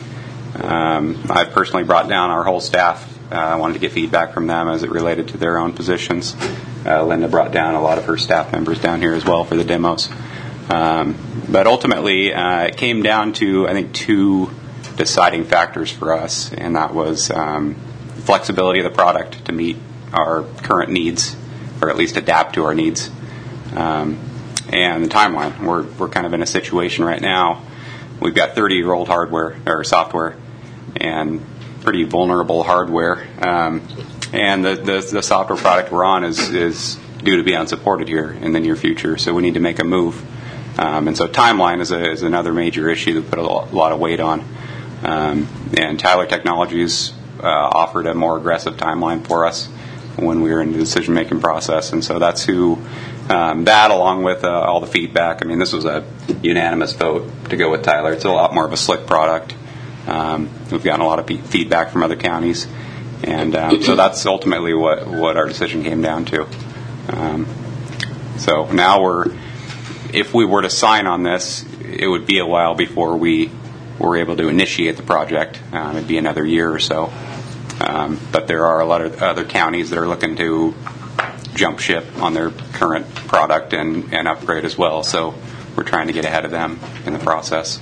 H: Um, I personally brought down our whole staff. I uh, wanted to get feedback from them as it related to their own positions. Uh, Linda brought down a lot of her staff members down here as well for the demos. Um, but ultimately, uh, it came down to, I think, two deciding factors for us, and that was um, flexibility of the product to meet our current needs, or at least adapt to our needs, um, and the timeline. We're we're kind of in a situation right now. We've got thirty-year-old hardware or software, and pretty vulnerable hardware, um, and the, the the software product we're on is is due to be unsupported here in the near future. So we need to make a move, um, and so timeline is a, is another major issue that we put a lot, a lot of weight on. Um, and Tyler Technologies uh, offered a more aggressive timeline for us when we were in the decision making process, and so that's who. Um, that, along with uh, all the feedback. I mean, this was a unanimous vote to go with Tyler. It's a lot more of a slick product. Um, we've gotten a lot of p- feedback from other counties, and um, so that's ultimately what, what our decision came down to. Um, so now we're, if we were to sign on this, it would be a while before we were able to initiate the project. Um, it'd be another year or so. Um, but there are a lot of other counties that are looking to jump ship on their current product and, and upgrade as well. So we're trying to get ahead of them in the process.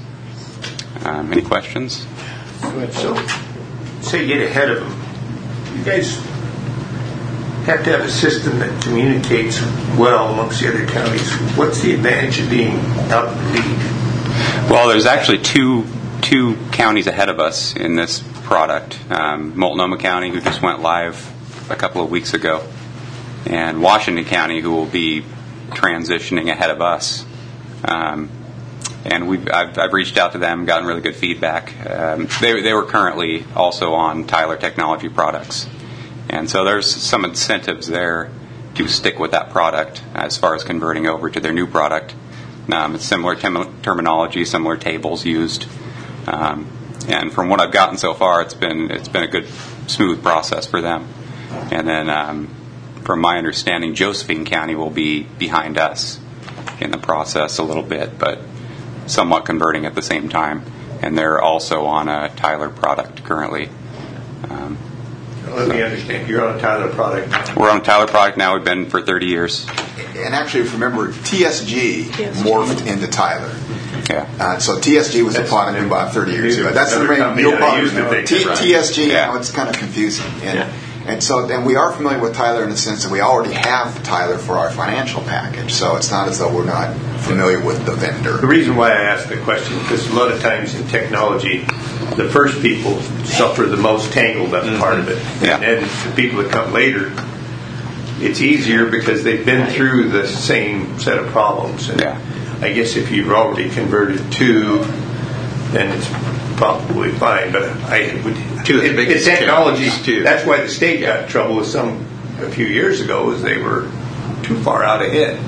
H: Um, any questions?
D: Go ahead. So, say get ahead of them. You guys have to have a system that communicates well amongst the other counties. What's the advantage of being out in the lead?
H: Well, there's actually two two counties ahead of us in this product. Um, Multnomah County, who just went live a couple of weeks ago, and Washington County, who will be transitioning ahead of us. Um, and we've, I've, I've reached out to them, gotten really good feedback. Um, they, they were currently also on Tyler Technology products. And so there's some incentives there to stick with that product as far as converting over to their new product. Um, it's similar tem- terminology, similar tables used. Um, and from what I've gotten so far, it's been it's been a good, smooth process for them. And then um, from my understanding, Josephine County will be behind us in the process a little bit, but somewhat converting at the same time. And they're also on a Tyler product currently. Um,
D: Let me understand. You're on a Tyler product.
H: We're on a Tyler product now. We've been for thirty years.
E: And actually, if you remember, T S G morphed into Tyler.
H: Yeah.
E: Uh, so T S G was
D: That's
E: a product we bought thirty years ago. That's the
D: another
E: main
D: company
E: real
D: that I
E: product.
D: used to think
E: T-
D: of, right.
E: T S G,
H: Yeah.
E: you know, it's kind of confusing. And,
D: Yeah.
E: and so, and we are familiar with Tyler in the sense that we already have Tyler for our financial package. So it's not as though we're not familiar with the vendor.
D: The reason why I asked the question is because a lot of times in technology, the first people suffer the most tangled up mm-hmm. part of it.
H: Yeah.
D: And the people that come later, it's easier because they've been through the same set of problems. And
H: Yeah.
D: I guess if you've already converted two, then it's probably fine. But I would.
B: Two of the
D: it,
B: biggest
D: it's technology.
B: challenges, too.
D: That's why the state got in trouble with some a few years ago, is they were too far out ahead.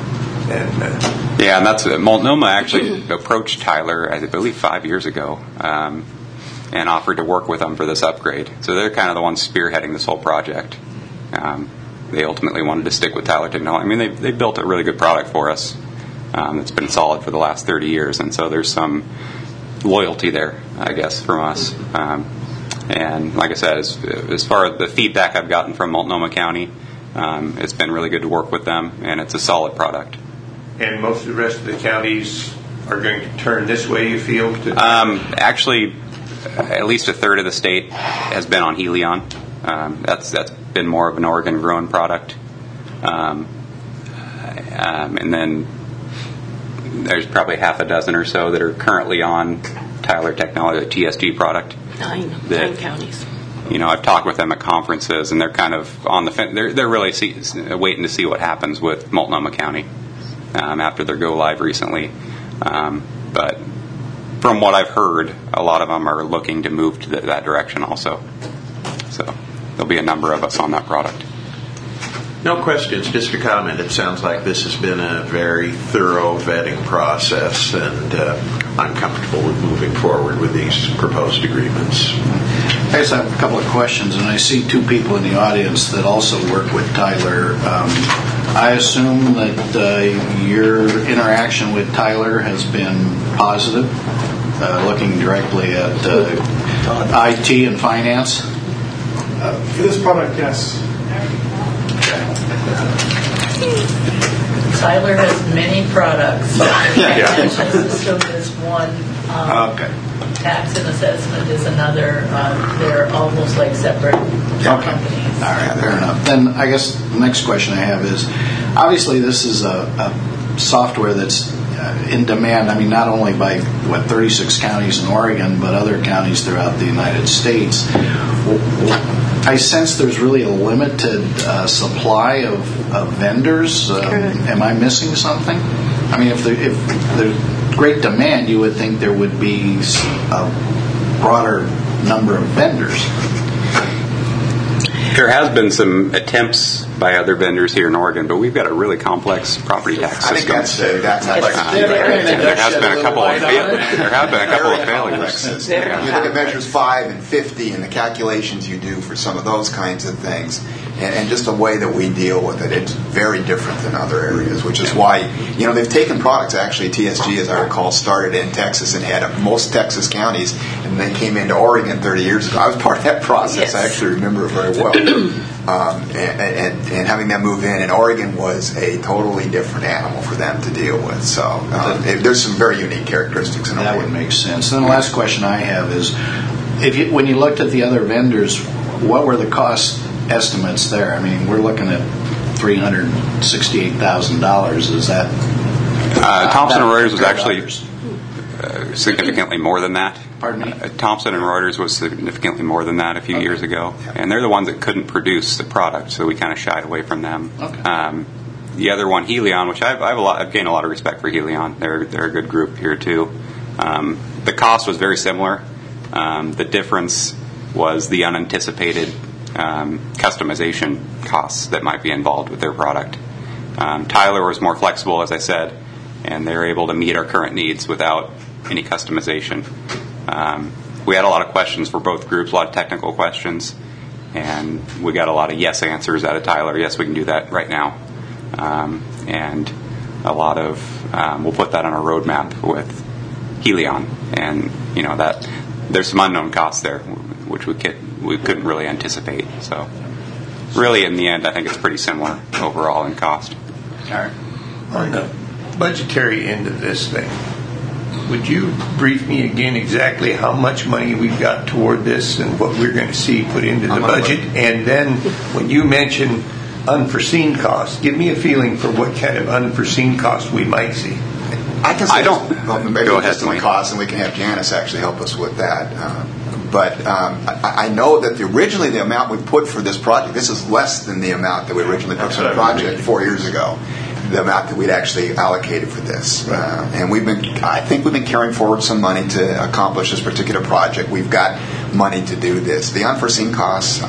D: And uh,
H: Yeah, and that's uh, Multnomah actually approached Tyler, I believe, five years ago, um, and offered to work with them for this upgrade. So they're kind of the ones spearheading this whole project. Um, they ultimately wanted to stick with Tyler Technology. I mean, they they built a really good product for us. Um, it's been solid for the last thirty years, and so there's some loyalty there, I guess, from us. Um, and like I said, as, as far as the feedback I've gotten from Multnomah County, um, it's been really good to work with them, and it's a solid product.
D: and most of the rest of the counties are going to turn this way, you feel? To
H: Um, actually, at least a third of the state has been on Helion. Um, that's that's been more of an Oregon-grown product. Um, um, and then there's probably half a dozen or so that are currently on Tyler Technology, the T S G product.
G: Nine,
H: that,
G: nine counties.
H: You know, I've talked with them at conferences, and they're kind of on the fence. They're they're really see, waiting to see what happens with Multnomah County um, after their go live recently. Um, but from what I've heard, a lot of them are looking to move to the, that direction also. So there'll be a number of us on that product.
B: No questions, just a comment. It sounds like this has been a very thorough vetting process, and uh, I'm comfortable with moving forward with these proposed agreements.
A: I just have a couple of questions, and I see two people in the audience that also work with Tyler. Um, I assume that uh, your interaction with Tyler has been positive, uh, looking directly at uh, I T and finance.
I: Uh, for this product, yes.
J: Tyler has many products.
A: Yeah.
J: Financial system is one. Um,
A: Okay.
J: Tax and assessment is another. Uh, they're almost like separate
A: Okay.
J: companies.
A: All right, fair enough. Then I guess the next question I have is, obviously this is a, a software that's uh, in demand. I mean, not only by what thirty-six counties in Oregon, but other counties throughout the United States. I sense there's really a limited uh, supply of, of vendors. Um, am I missing something? I mean, if, there, if there's great demand, you would think there would be a broader number of vendors.
H: There has been some attempts by other vendors here in Oregon, but we've got a really complex property tax
E: I think
H: system.
E: that's the, that's
H: Uh, there has been a couple of fail- there have been a couple of failures.
E: Yeah. You look at measures five and fifty and the calculations you do for some of those kinds of things, and, and just the way that we deal with it, it's very different than other areas, which is why, you know, they've taken products. Actually, T S G, as I recall, started in Texas and had most Texas counties, and they came into Oregon thirty years ago. I was part of that process.
J: Yes.
E: I actually remember it very well. Um, and, and, and having them move in, and Oregon was a totally different animal for them to deal with. So um, it, there's some very unique characteristics in
A: That
E: Oregon.
A: would make sense. Then the last question I have is, if you, when you looked at the other vendors, what were the costs estimates there? I mean, we're looking at three hundred sixty-eight thousand dollars. Is that...
H: Uh, Thomson and Reuters was
A: that
H: actually
A: dollars?
H: uh, significantly more than that.
A: Pardon me?
H: Uh, Thomson and Reuters was significantly more than that a few
A: Okay.
H: years ago. And they're the ones that couldn't produce the product, so we kind of shied away from them.
A: Okay.
H: Um, the other one, Helion, which I've, I've, a lot, I've gained a lot of respect for Helion. They're, they're a good group here, too. Um, the cost was very similar. Um, the difference was the unanticipated um, customization costs that might be involved with their product. Um, Tyler was more flexible, as I said, and they're able to meet our current needs without any customization. Um, we had a lot of questions for both groups, a lot of technical questions, and we got a lot of yes answers out of Tyler. Yes, we can do that right now. Um, and a lot of, um, we'll put that on our roadmap with Helion. And, you know, that there's some unknown costs there, which we, could, we couldn't really anticipate. So really, in the end, I think it's pretty similar overall in cost.
A: All right.
D: On the budgetary end of this thing, would you brief me again exactly how much money we've got toward this and what we're going to see put into the budget? And then when you mention unforeseen costs, give me a feeling for what kind of unforeseen costs we might see.
E: I can say
H: I don't-
E: well, maybe
H: Go
E: we'll
H: ahead,
E: just on the
H: Dwayne.
E: cost, and we can have Janice actually help us with that. Um, but um, I, I know that the, originally the amount we put for this project, this is less than the amount that we originally put for the project four years ago. The amount that we'd actually allocated for this, uh, and we've been, I think we've been carrying forward some money to accomplish this particular project. We've got money to do this. The unforeseen costs,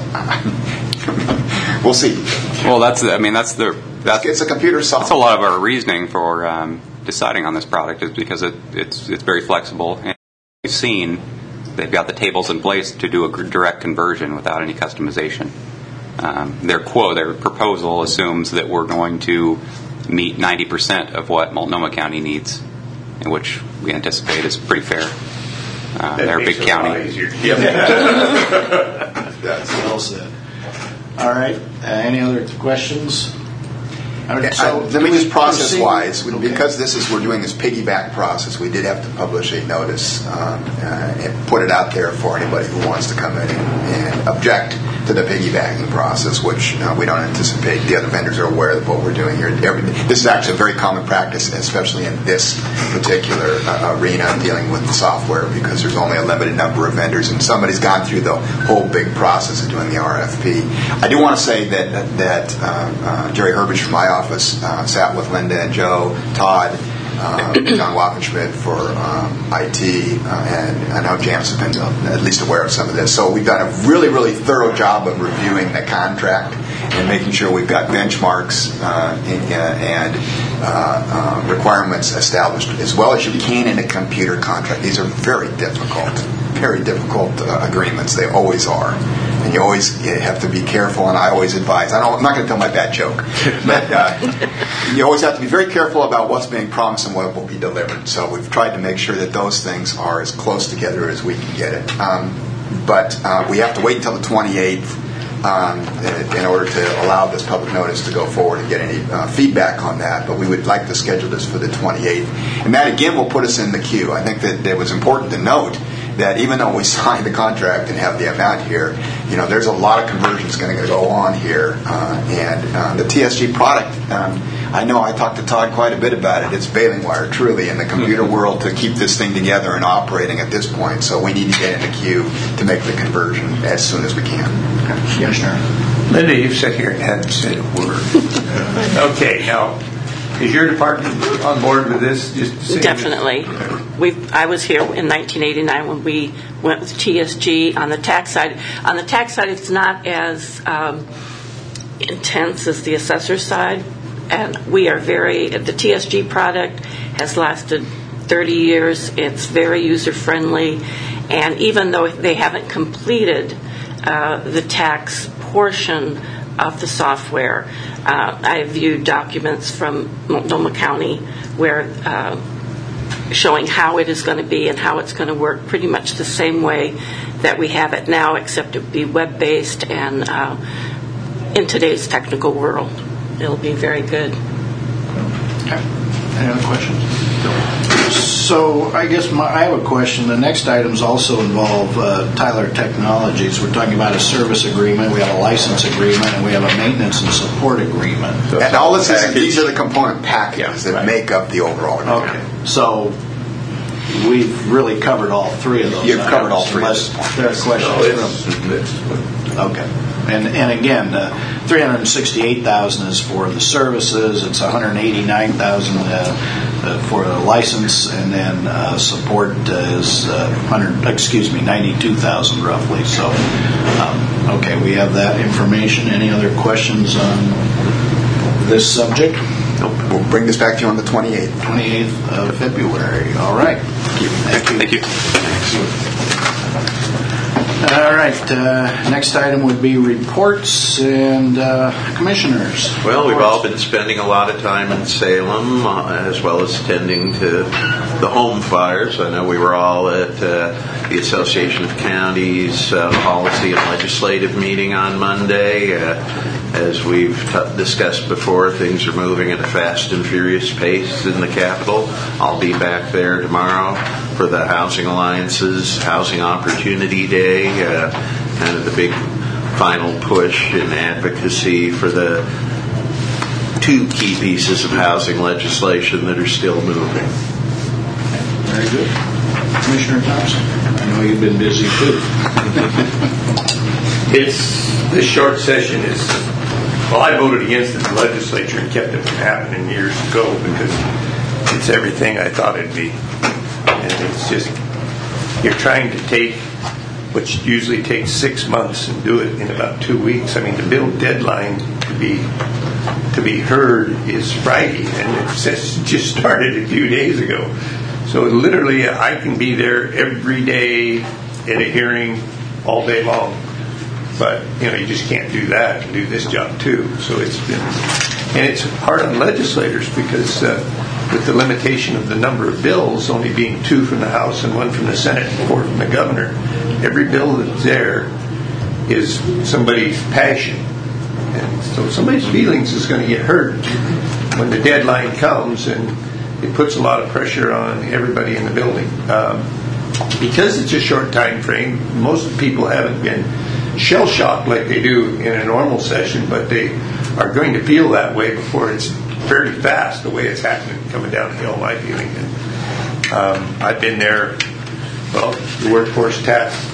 E: we'll see.
H: Well, that's, I mean, that's the, that's,
E: It's a computer software.
H: that's a lot of our reasoning for um, deciding on this product is because it, it's it's very flexible. And we've seen they've got the tables in place to do a gr- direct conversion without any customization. Um, their quote, their proposal assumes that we're going to meet ninety percent of what Multnomah County needs, and which we anticipate is pretty fair. Uh,
D: That
H: they're a
D: makes
H: big
D: it a lot
H: county.
D: easier.
A: That's well said. All right. Uh, any other questions? All right,
E: Yeah,
A: so
E: uh, let me
A: do we
E: just process-wise,
A: proceed?
E: we- because this is, we're doing this piggyback process, we did have to publish a notice um, uh, and put it out there for anybody who wants to come in and, and object to the piggybacking process, which uh, we don't anticipate. The other vendors are aware of what we're doing here. Every, this is actually a very common practice, especially in this particular uh, arena dealing with the software, because there's only a limited number of vendors, and somebody's gone through the whole big process of doing the R F P. I do want to say that that uh, uh, Jerry Herbich from my office uh, sat with Linda and Joe, Todd, uh, John Waffenschmidt for um, I T, uh, and I know Janice has been at least aware of some of this. So we've done a really, really thorough job of reviewing the contract and making sure we've got benchmarks uh, and, and uh, uh, requirements established as well as you can in a computer contract. These are very difficult, very difficult uh, agreements. They always are. And you always have to be careful, and I always advise. I don't, I'm not going to tell my bad joke, but uh, you always have to be very careful about what's being promised and what will be delivered. So we've tried to make sure that those things are as close together as we can get it. Um, but uh, we have to wait until the twenty-eighth um, in order to allow this public notice to go forward and get any uh, feedback on that. But we would like to schedule this for the twenty-eighth. And that, again, will put us in the queue. I think that it was important to note that even though we signed the contract and have the amount here, you know, there's a lot of conversions going to go on here. Uh, and uh, the T S G product, um, I know I talked to Todd quite a bit about it. It's bailing wire, truly, in the computer world to keep this thing together and operating at this point. So we need to get in the queue to make the conversion as soon as we can.
A: Commissioner.
D: Linda, you've sat here and hadn't said a word. Okay, now, is your department on board with this? Just saying
G: Definitely. We I was here in nineteen eighty-nine when we went with T S G on the tax side. On the tax side, it's not as um, intense as the assessor side, and we are very. The T S G product has lasted thirty years. It's very user friendly, and even though they haven't completed uh, the tax portion of the software, uh, I viewed documents from Multnomah County where. Uh, showing how it is going to be and how it's going to work pretty much the same way that we have it now, except it will be web-based and uh, in today's technical world. It'll be very good.
A: Okay. Any other questions? So I guess my, I have a question. The next items also involve uh, Tyler Technologies. We're talking about a service agreement, we have a license agreement, and we have a maintenance and support agreement.
E: So and all this is, these are the component packages
A: yeah,
E: that
A: right.
E: make up the overall agreement.
A: Okay. So we've really covered all three of those.
E: You've
A: items,
E: covered all three
A: unless
E: of those.
A: there are questions
D: No,
A: from.
D: it's, it's,
A: Okay. And and again, uh, three hundred sixty-eight thousand dollars is for the services. It's one hundred eighty-nine thousand dollars uh, uh, for the license, and then uh, support uh, is uh, one hundred. Excuse me, ninety-two thousand dollars roughly. So, um, okay, we have that information. Any other questions on this subject?
E: Nope. We'll bring this back to you on the twenty-eighth.
A: twenty-eighth of February. All right. Thank you.
H: Thank you.
A: Thanks. All right. Uh, next item would be reports and uh, commissioners.
B: Well, we've all been spending a lot of time in Salem, uh, as well as tending to the home fires. I know we were all at uh, the Association of Counties uh, Policy and Legislative meeting on Monday. Uh, as we've t- discussed before, things are moving at a fast and furious pace in the Capitol. I'll be back there tomorrow for the Housing Alliance's Housing Opportunity Day, uh, kind of the big final push in advocacy for the two key pieces of housing legislation that are still moving.
A: Very good. Commissioner Thompson, I know you've been busy too.
D: it's this short session is. Well, I voted against it in the legislature and kept it from happening years ago because it's everything I thought it'd be. And it's just, you're trying to take what usually takes six months and do it in about two weeks. I mean, the bill deadline to be to be heard is Friday, and it just, just started a few days ago. So literally, I can be there every day at a hearing all day long. But, you know, you just can't do that and do this job, too. So it's been, and it's hard on legislators because uh, with the limitation of the number of bills, only being two from the House and one from the Senate and four from the governor, every bill that's there is somebody's passion. And so somebody's feelings is going to get hurt when the deadline comes, and it puts a lot of pressure on everybody in the building. Um, because it's a short time frame, most people haven't been shell-shocked like they do in a normal session, but they are going to feel that way before it's fairly fast, the way it's happening, coming down the hill, my feeling. And, um, I've been there, well, the workforce task,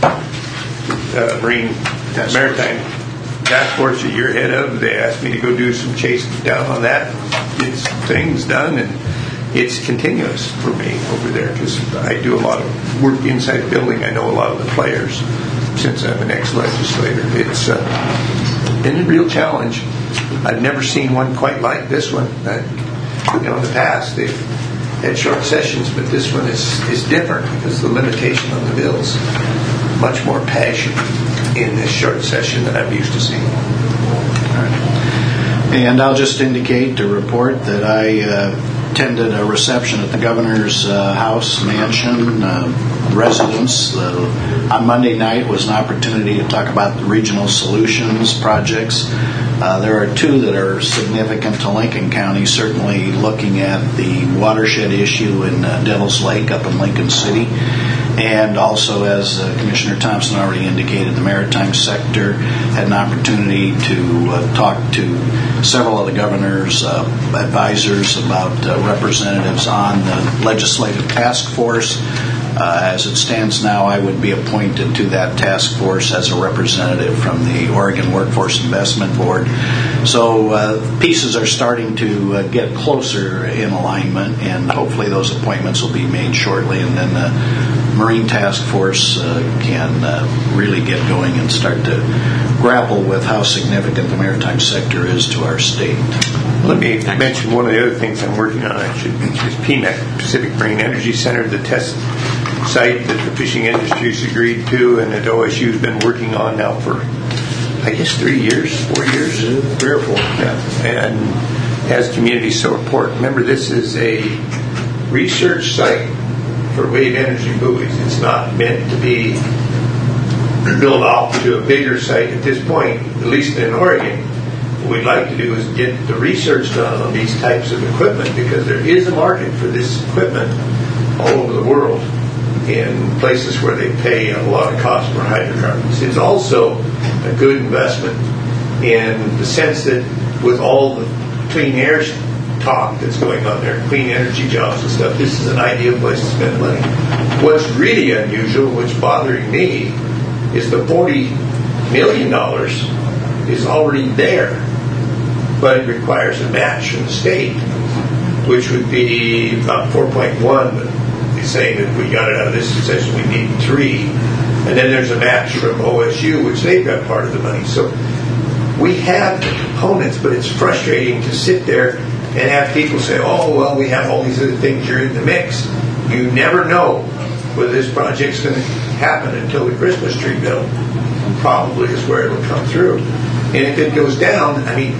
D: uh, Marine task Maritime force. Task Force that you're head of, they asked me to go do some chasing down on that, get some things done, and it's continuous for me over there because I do a lot of work inside the building. I know a lot of the players. Since I'm an ex-legislator, it's uh, been a real challenge. I've never seen one quite like this one. Uh, you know, in the past they've had short sessions, but this one is, is different because the limitation on the bills. Much more passion in this short session than I'm used to seeing.
A: All right. And I'll just indicate to report that I uh, attended a reception at the governor's uh, house mansion uh, residence. Uh, on Monday night was an opportunity to talk about the regional solutions projects. Uh, there are two that are significant to Lincoln County, certainly looking at the watershed issue in uh, Devil's Lake up in Lincoln City. And also, as uh, Commissioner Thompson already indicated, the maritime sector had an opportunity to uh, talk to several of the governor's uh, advisors about uh, representatives on the legislative task force. Uh, as it stands now, I would be appointed to that task force as a representative from the Oregon Workforce Investment Board. So uh, pieces are starting to uh, get closer in alignment, and hopefully those appointments will be made shortly, and then the Marine Task Force uh, can uh, really get going and start to grapple with how significant the maritime sector is to our state.
D: Let me mention one of the other things I'm working on. I should mention is P M E C, Pacific Marine Energy Center, the test site that the fishing industry's agreed to and that O S U's been working on now for, I guess, three years, four years?
A: Three or four.
D: Yeah. And has community support. Remember, this is a research site for wave energy buoys. It's not meant to be built off to a bigger site at this point, at least in Oregon. What we'd like to do is get the research done on these types of equipment because there is a market for this equipment all over the world in places where they pay a lot of cost for hydrocarbons. It's also a good investment in the sense that with all the clean air talk that's going on there, clean energy jobs and stuff, this is an ideal place to spend money. What's really unusual, what's bothering me, is the forty million dollars is already there, but it requires a match from the state, which would be about four point one, but he's saying that we got it out of this concession, we need three, and then there's a match from O S U, which they've got part of the money. So we have the components, but it's frustrating to sit there and have people say, oh, well, we have all these other things, you're in the mix. You never know whether this project's going to happen until the Christmas tree bill probably is where it'll come through. And if it goes down, I mean,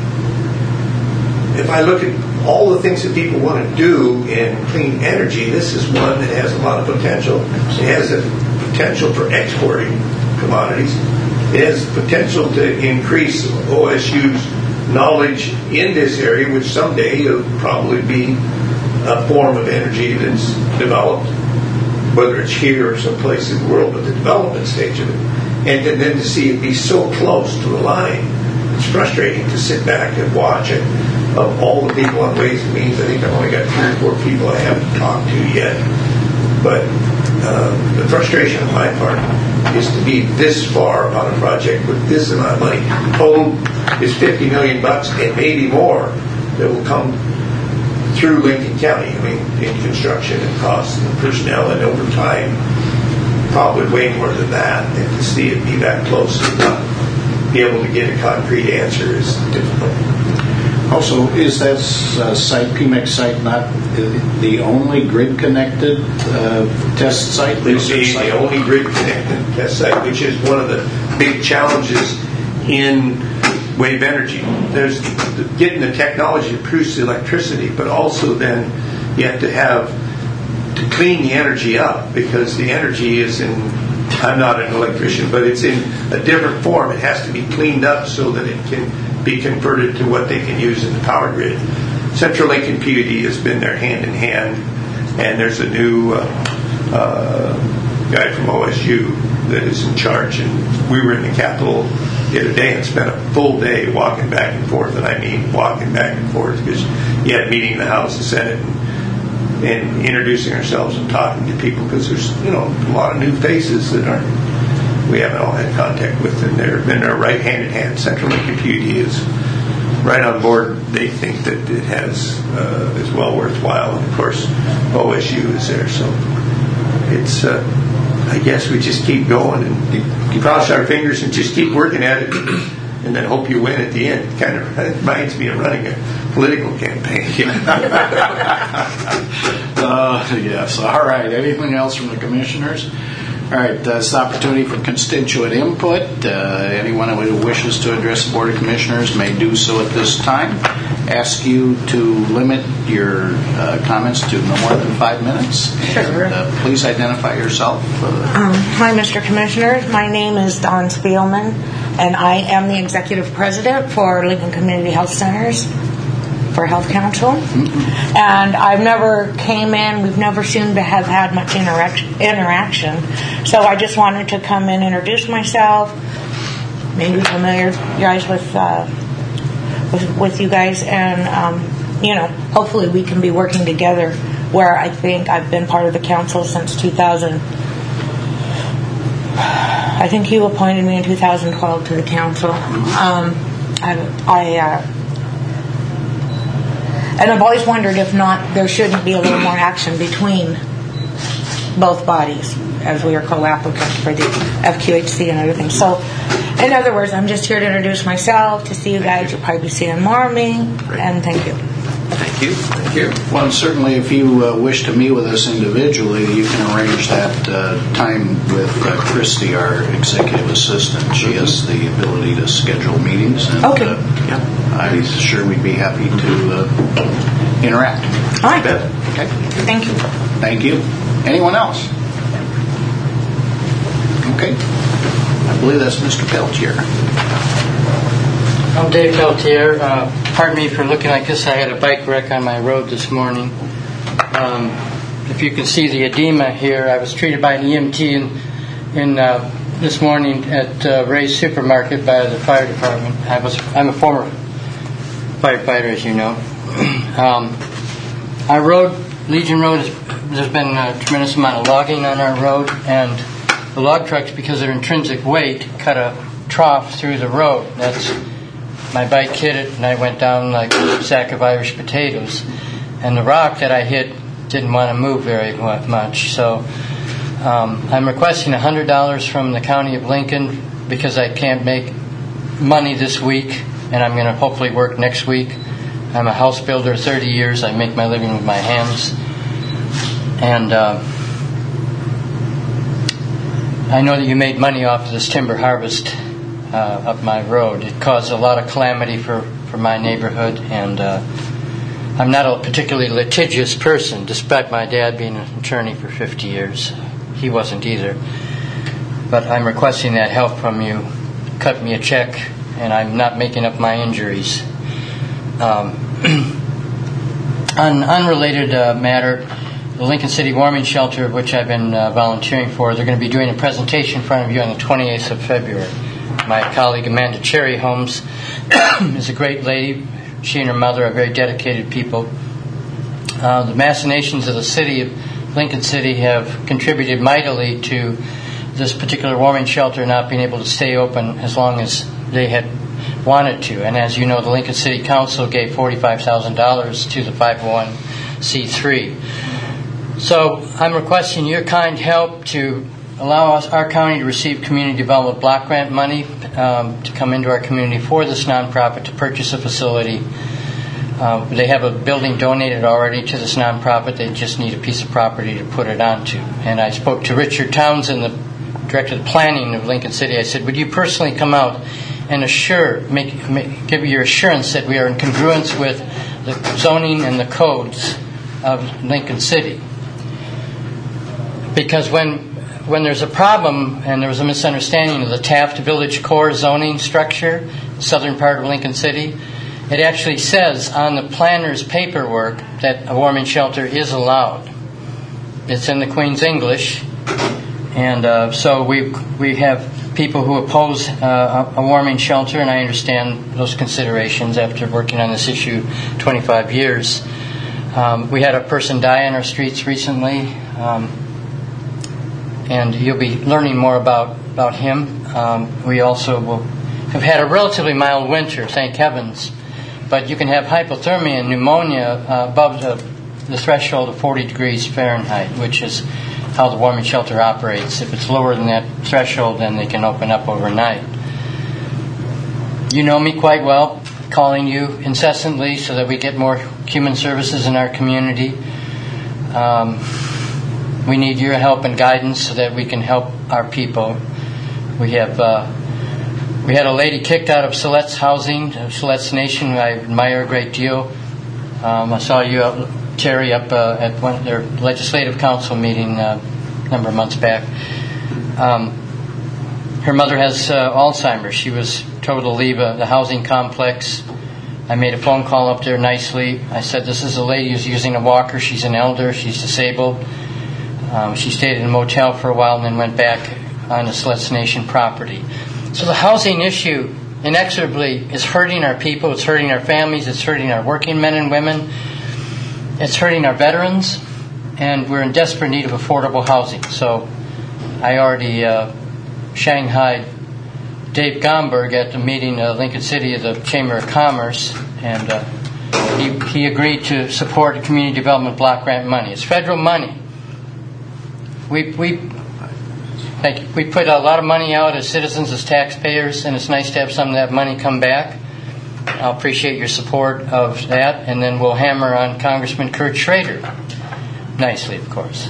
D: if I look at all the things that people want to do in clean energy, this is one that has a lot of potential. It has a potential for exporting commodities. It has potential to increase O S U's knowledge in this area, which someday will probably be a form of energy that's developed, whether it's here or someplace in the world, but the development stage of it. And, and then to see it be so close to the line, it's frustrating to sit back and watch it. Of all the people on Ways and Means, I think I've only got three or four people I haven't talked to yet. But uh, the frustration on my part is to be this far on a project with this amount of money. Total is fifty million bucks and maybe more that will come through Lincoln County. I mean, in construction and costs and personnel and overtime, probably way more than that. And to see it be that close and not be able to get a concrete answer is difficult.
A: Also, is that uh, site, P M E X site, not the only grid-connected uh, test site?
D: It's the, the only grid-connected test site, which is one of the big challenges in wave energy. There's the, getting the technology to produce the electricity, but also then you have to have to clean the energy up, because the energy is in, I'm not an electrician, but it's in a different form. It has to be cleaned up so that it can be converted to what they can use in the power grid. Central Lincoln P U D has been there hand in hand, and there's a new uh, uh, guy from O S U that is in charge. And we were in the Capitol the other day and spent a full day walking back and forth, and I mean walking back and forth, because you had a meeting in the House and Senate and, and introducing ourselves and talking to people, because there's, you know, a lot of new faces that aren't we haven't all had contact with, and they're been there right hand in hand. Central Lincoln P U D is right on board. They think that it has uh, is well worthwhile, and of course O S U is there. So it's uh, I guess we just keep going and cross our fingers and just keep working at it, and then hope you win at the end. It kind of it reminds me of running a political campaign.
A: uh, yes. All right. Anything else from the commissioners? All right, that's the opportunity for constituent input. Uh, anyone who wishes to address the Board of Commissioners may do so at this time. Ask you to limit your uh, comments to no more than five minutes.
K: Sure.
A: And, uh, please identify yourself. Uh,
K: um, hi, Mister Commissioners. My name is Dawn Spielman, and I am the Executive President for Lincoln Community Health Centers for Health Council. Mm-hmm. And I've never came in, we've never seemed to have had much interaction, interaction. So I just wanted to come in, introduce myself, maybe familiarize with, uh, with, with you guys, and, um, you know, hopefully we can be working together, where I think I've been part of the council since two thousand. I think you appointed me in two thousand twelve to the council. Um, I, I uh, And I've always wondered if not, there shouldn't be a little more action between both bodies, as we are co-applicants for the F Q H C and other things. So, in other words, I'm just here to introduce myself, to see you guys. You'll probably be seeing more of me, and thank you.
B: Thank you. Thank you.
A: Well, certainly if you uh, wish to meet with us individually, you can arrange that uh, time with uh, Christy, our executive assistant. She has the ability to schedule meetings. And,
K: okay.
A: Uh, yeah, I'm sure we'd be happy to uh, interact.
K: All right.
A: Okay.
K: Thank you.
A: Thank you. Anyone else? Okay. I believe that's Mister Peltier.
L: I'm Dave Peltier. Uh, pardon me for looking like this. I had a bike wreck on my road this morning. Um, if you can see the edema here, I was treated by an E M T in, in uh, this morning at uh, Ray's Supermarket by the fire department. I was, I'm a former firefighter, as you know. um, our road, Legion Road, is, there's been a tremendous amount of logging on our road, and the log trucks, because of their intrinsic weight, cut a trough through the road. That's my bike hit it, and I went down like a sack of Irish potatoes. And the rock that I hit didn't want to move very much, so um, I'm requesting one hundred dollars from the County of Lincoln because I can't make money this week, and I'm going to hopefully work next week. I'm a house builder, thirty years. I make my living with my hands, and uh, I know that you made money off of this timber harvest uh, up my road. It caused a lot of calamity for, for my neighborhood, and uh, I'm not a particularly litigious person, despite my dad being an attorney for fifty years. He wasn't either. But I'm requesting that help from you. Cut me a check, and I'm not making up my injuries. Um, on unrelated uh, matter, the Lincoln City Warming Shelter, which I've been uh, volunteering for, they're going to be doing a presentation in front of you on the twenty-eighth of February. My colleague Amanda Cherry Holmes is a great lady. She and her mother are very dedicated people. Uh, the machinations of the city of Lincoln City have contributed mightily to this particular warming shelter not being able to stay open as long as they had wanted to. And as you know, the Lincoln City Council gave forty-five thousand dollars to the five oh one c three. So I'm requesting your kind help to allow us, our county, to receive community development block grant money um, to come into our community for this nonprofit to purchase a facility. Uh, they have a building donated already to this nonprofit. They just need a piece of property to put it onto. And I spoke to Richard Townsend, the director of planning of Lincoln City. I said, would you personally come out and assure, make, make, give your assurance that we are in congruence with the zoning and the codes of Lincoln City? Because when when there's a problem, and there was a misunderstanding of the Taft Village Core zoning structure, southern part of Lincoln City, it actually says on the planner's paperwork that a warming shelter is allowed. It's in the Queen's English, and uh, so we we have people who oppose uh, a warming shelter, and I understand those considerations after working on this issue twenty-five years. Um, we had a person die on our streets recently. Um, And you'll be learning more about, about him. Um, we also will have had a relatively mild winter, thank heavens. But you can have hypothermia and pneumonia uh, above the, the threshold of forty degrees Fahrenheit, which is how the warming shelter operates. If it's lower than that threshold, then they can open up overnight. You know me quite well, calling you incessantly so that we get more human services in our community. Um, We need your help and guidance so that we can help our people. We have uh, we had a lady kicked out of Silet's housing, Silet's Nation, who I admire a great deal. Um, I saw you, up, Terry, up uh, at one their legislative council meeting uh, a number of months back. Um, her mother has uh, Alzheimer's. She was told to leave uh, the housing complex. I made a phone call up there nicely. I said, this is a lady who's using a walker. She's an elder. She's disabled. Um, she stayed in a motel for a while and then went back on the Silet's Nation property. So the housing issue inexorably is hurting our people. It's hurting our families. It's hurting our working men and women. It's hurting our veterans. And we're in desperate need of affordable housing. So I already uh, shanghaied Dave Gomberg at the meeting of Lincoln City of the Chamber of Commerce, and uh, he, he agreed to support community development block grant money. It's federal money. We we thank you. We put a lot of money out as citizens, as taxpayers, and it's nice to have some of that money come back. I appreciate your support of that, and then we'll hammer on Congressman Kurt Schrader, nicely, of course.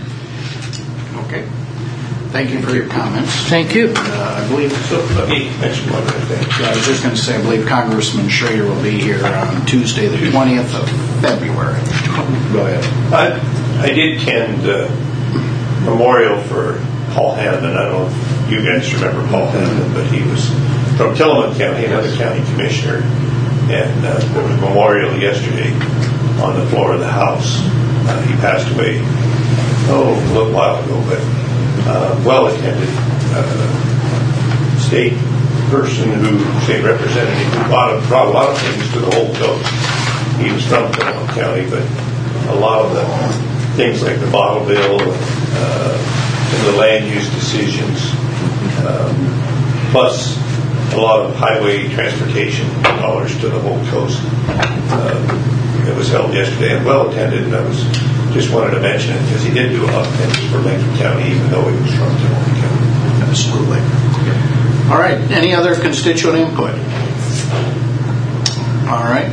A: Okay. Thank you for your comments.
L: Thank you.
A: Uh, I believe.
D: So let me mention one other thing.
A: Yeah, I was just going to say, I believe Congressman Schrader will be here on Tuesday, the twentieth of February. Go ahead.
D: I I did tend. Uh, memorial for Paul Hannon. I don't know if you guys remember Paul Hannon, but he was from Tillamook County, another county commissioner, and uh, there was a memorial yesterday on the floor of the House Uh, he passed away, oh, a little while ago, but uh, well-attended uh, state person who, state representative, who brought a, brought a lot of things to the whole coast. He was from Pinal County, but a lot of the things like the bottle bill uh, and the land use decisions, um, plus a lot of highway transportation dollars to the whole coast. Uh, it was held yesterday and well attended, and I was just wanted to mention it because he did do a lot of things for Lincoln County, even though he was from Pinal County.
A: Absolutely. All right. Any other constituent input? All right.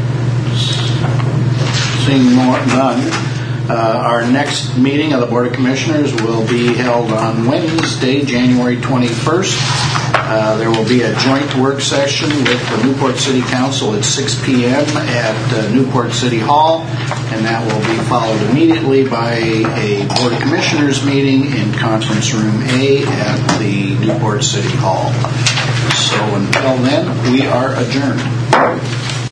A: Seeing more, none. Uh, our next meeting of the Board of Commissioners will be held on Wednesday, January twenty-first. Uh, there will be a joint work session with the Newport City Council at six p.m. at uh, Newport City Hall, and that will be followed immediately by a Board of Commissioners meeting in Conference Room A at the Newport City Hall. So until then, we are adjourned.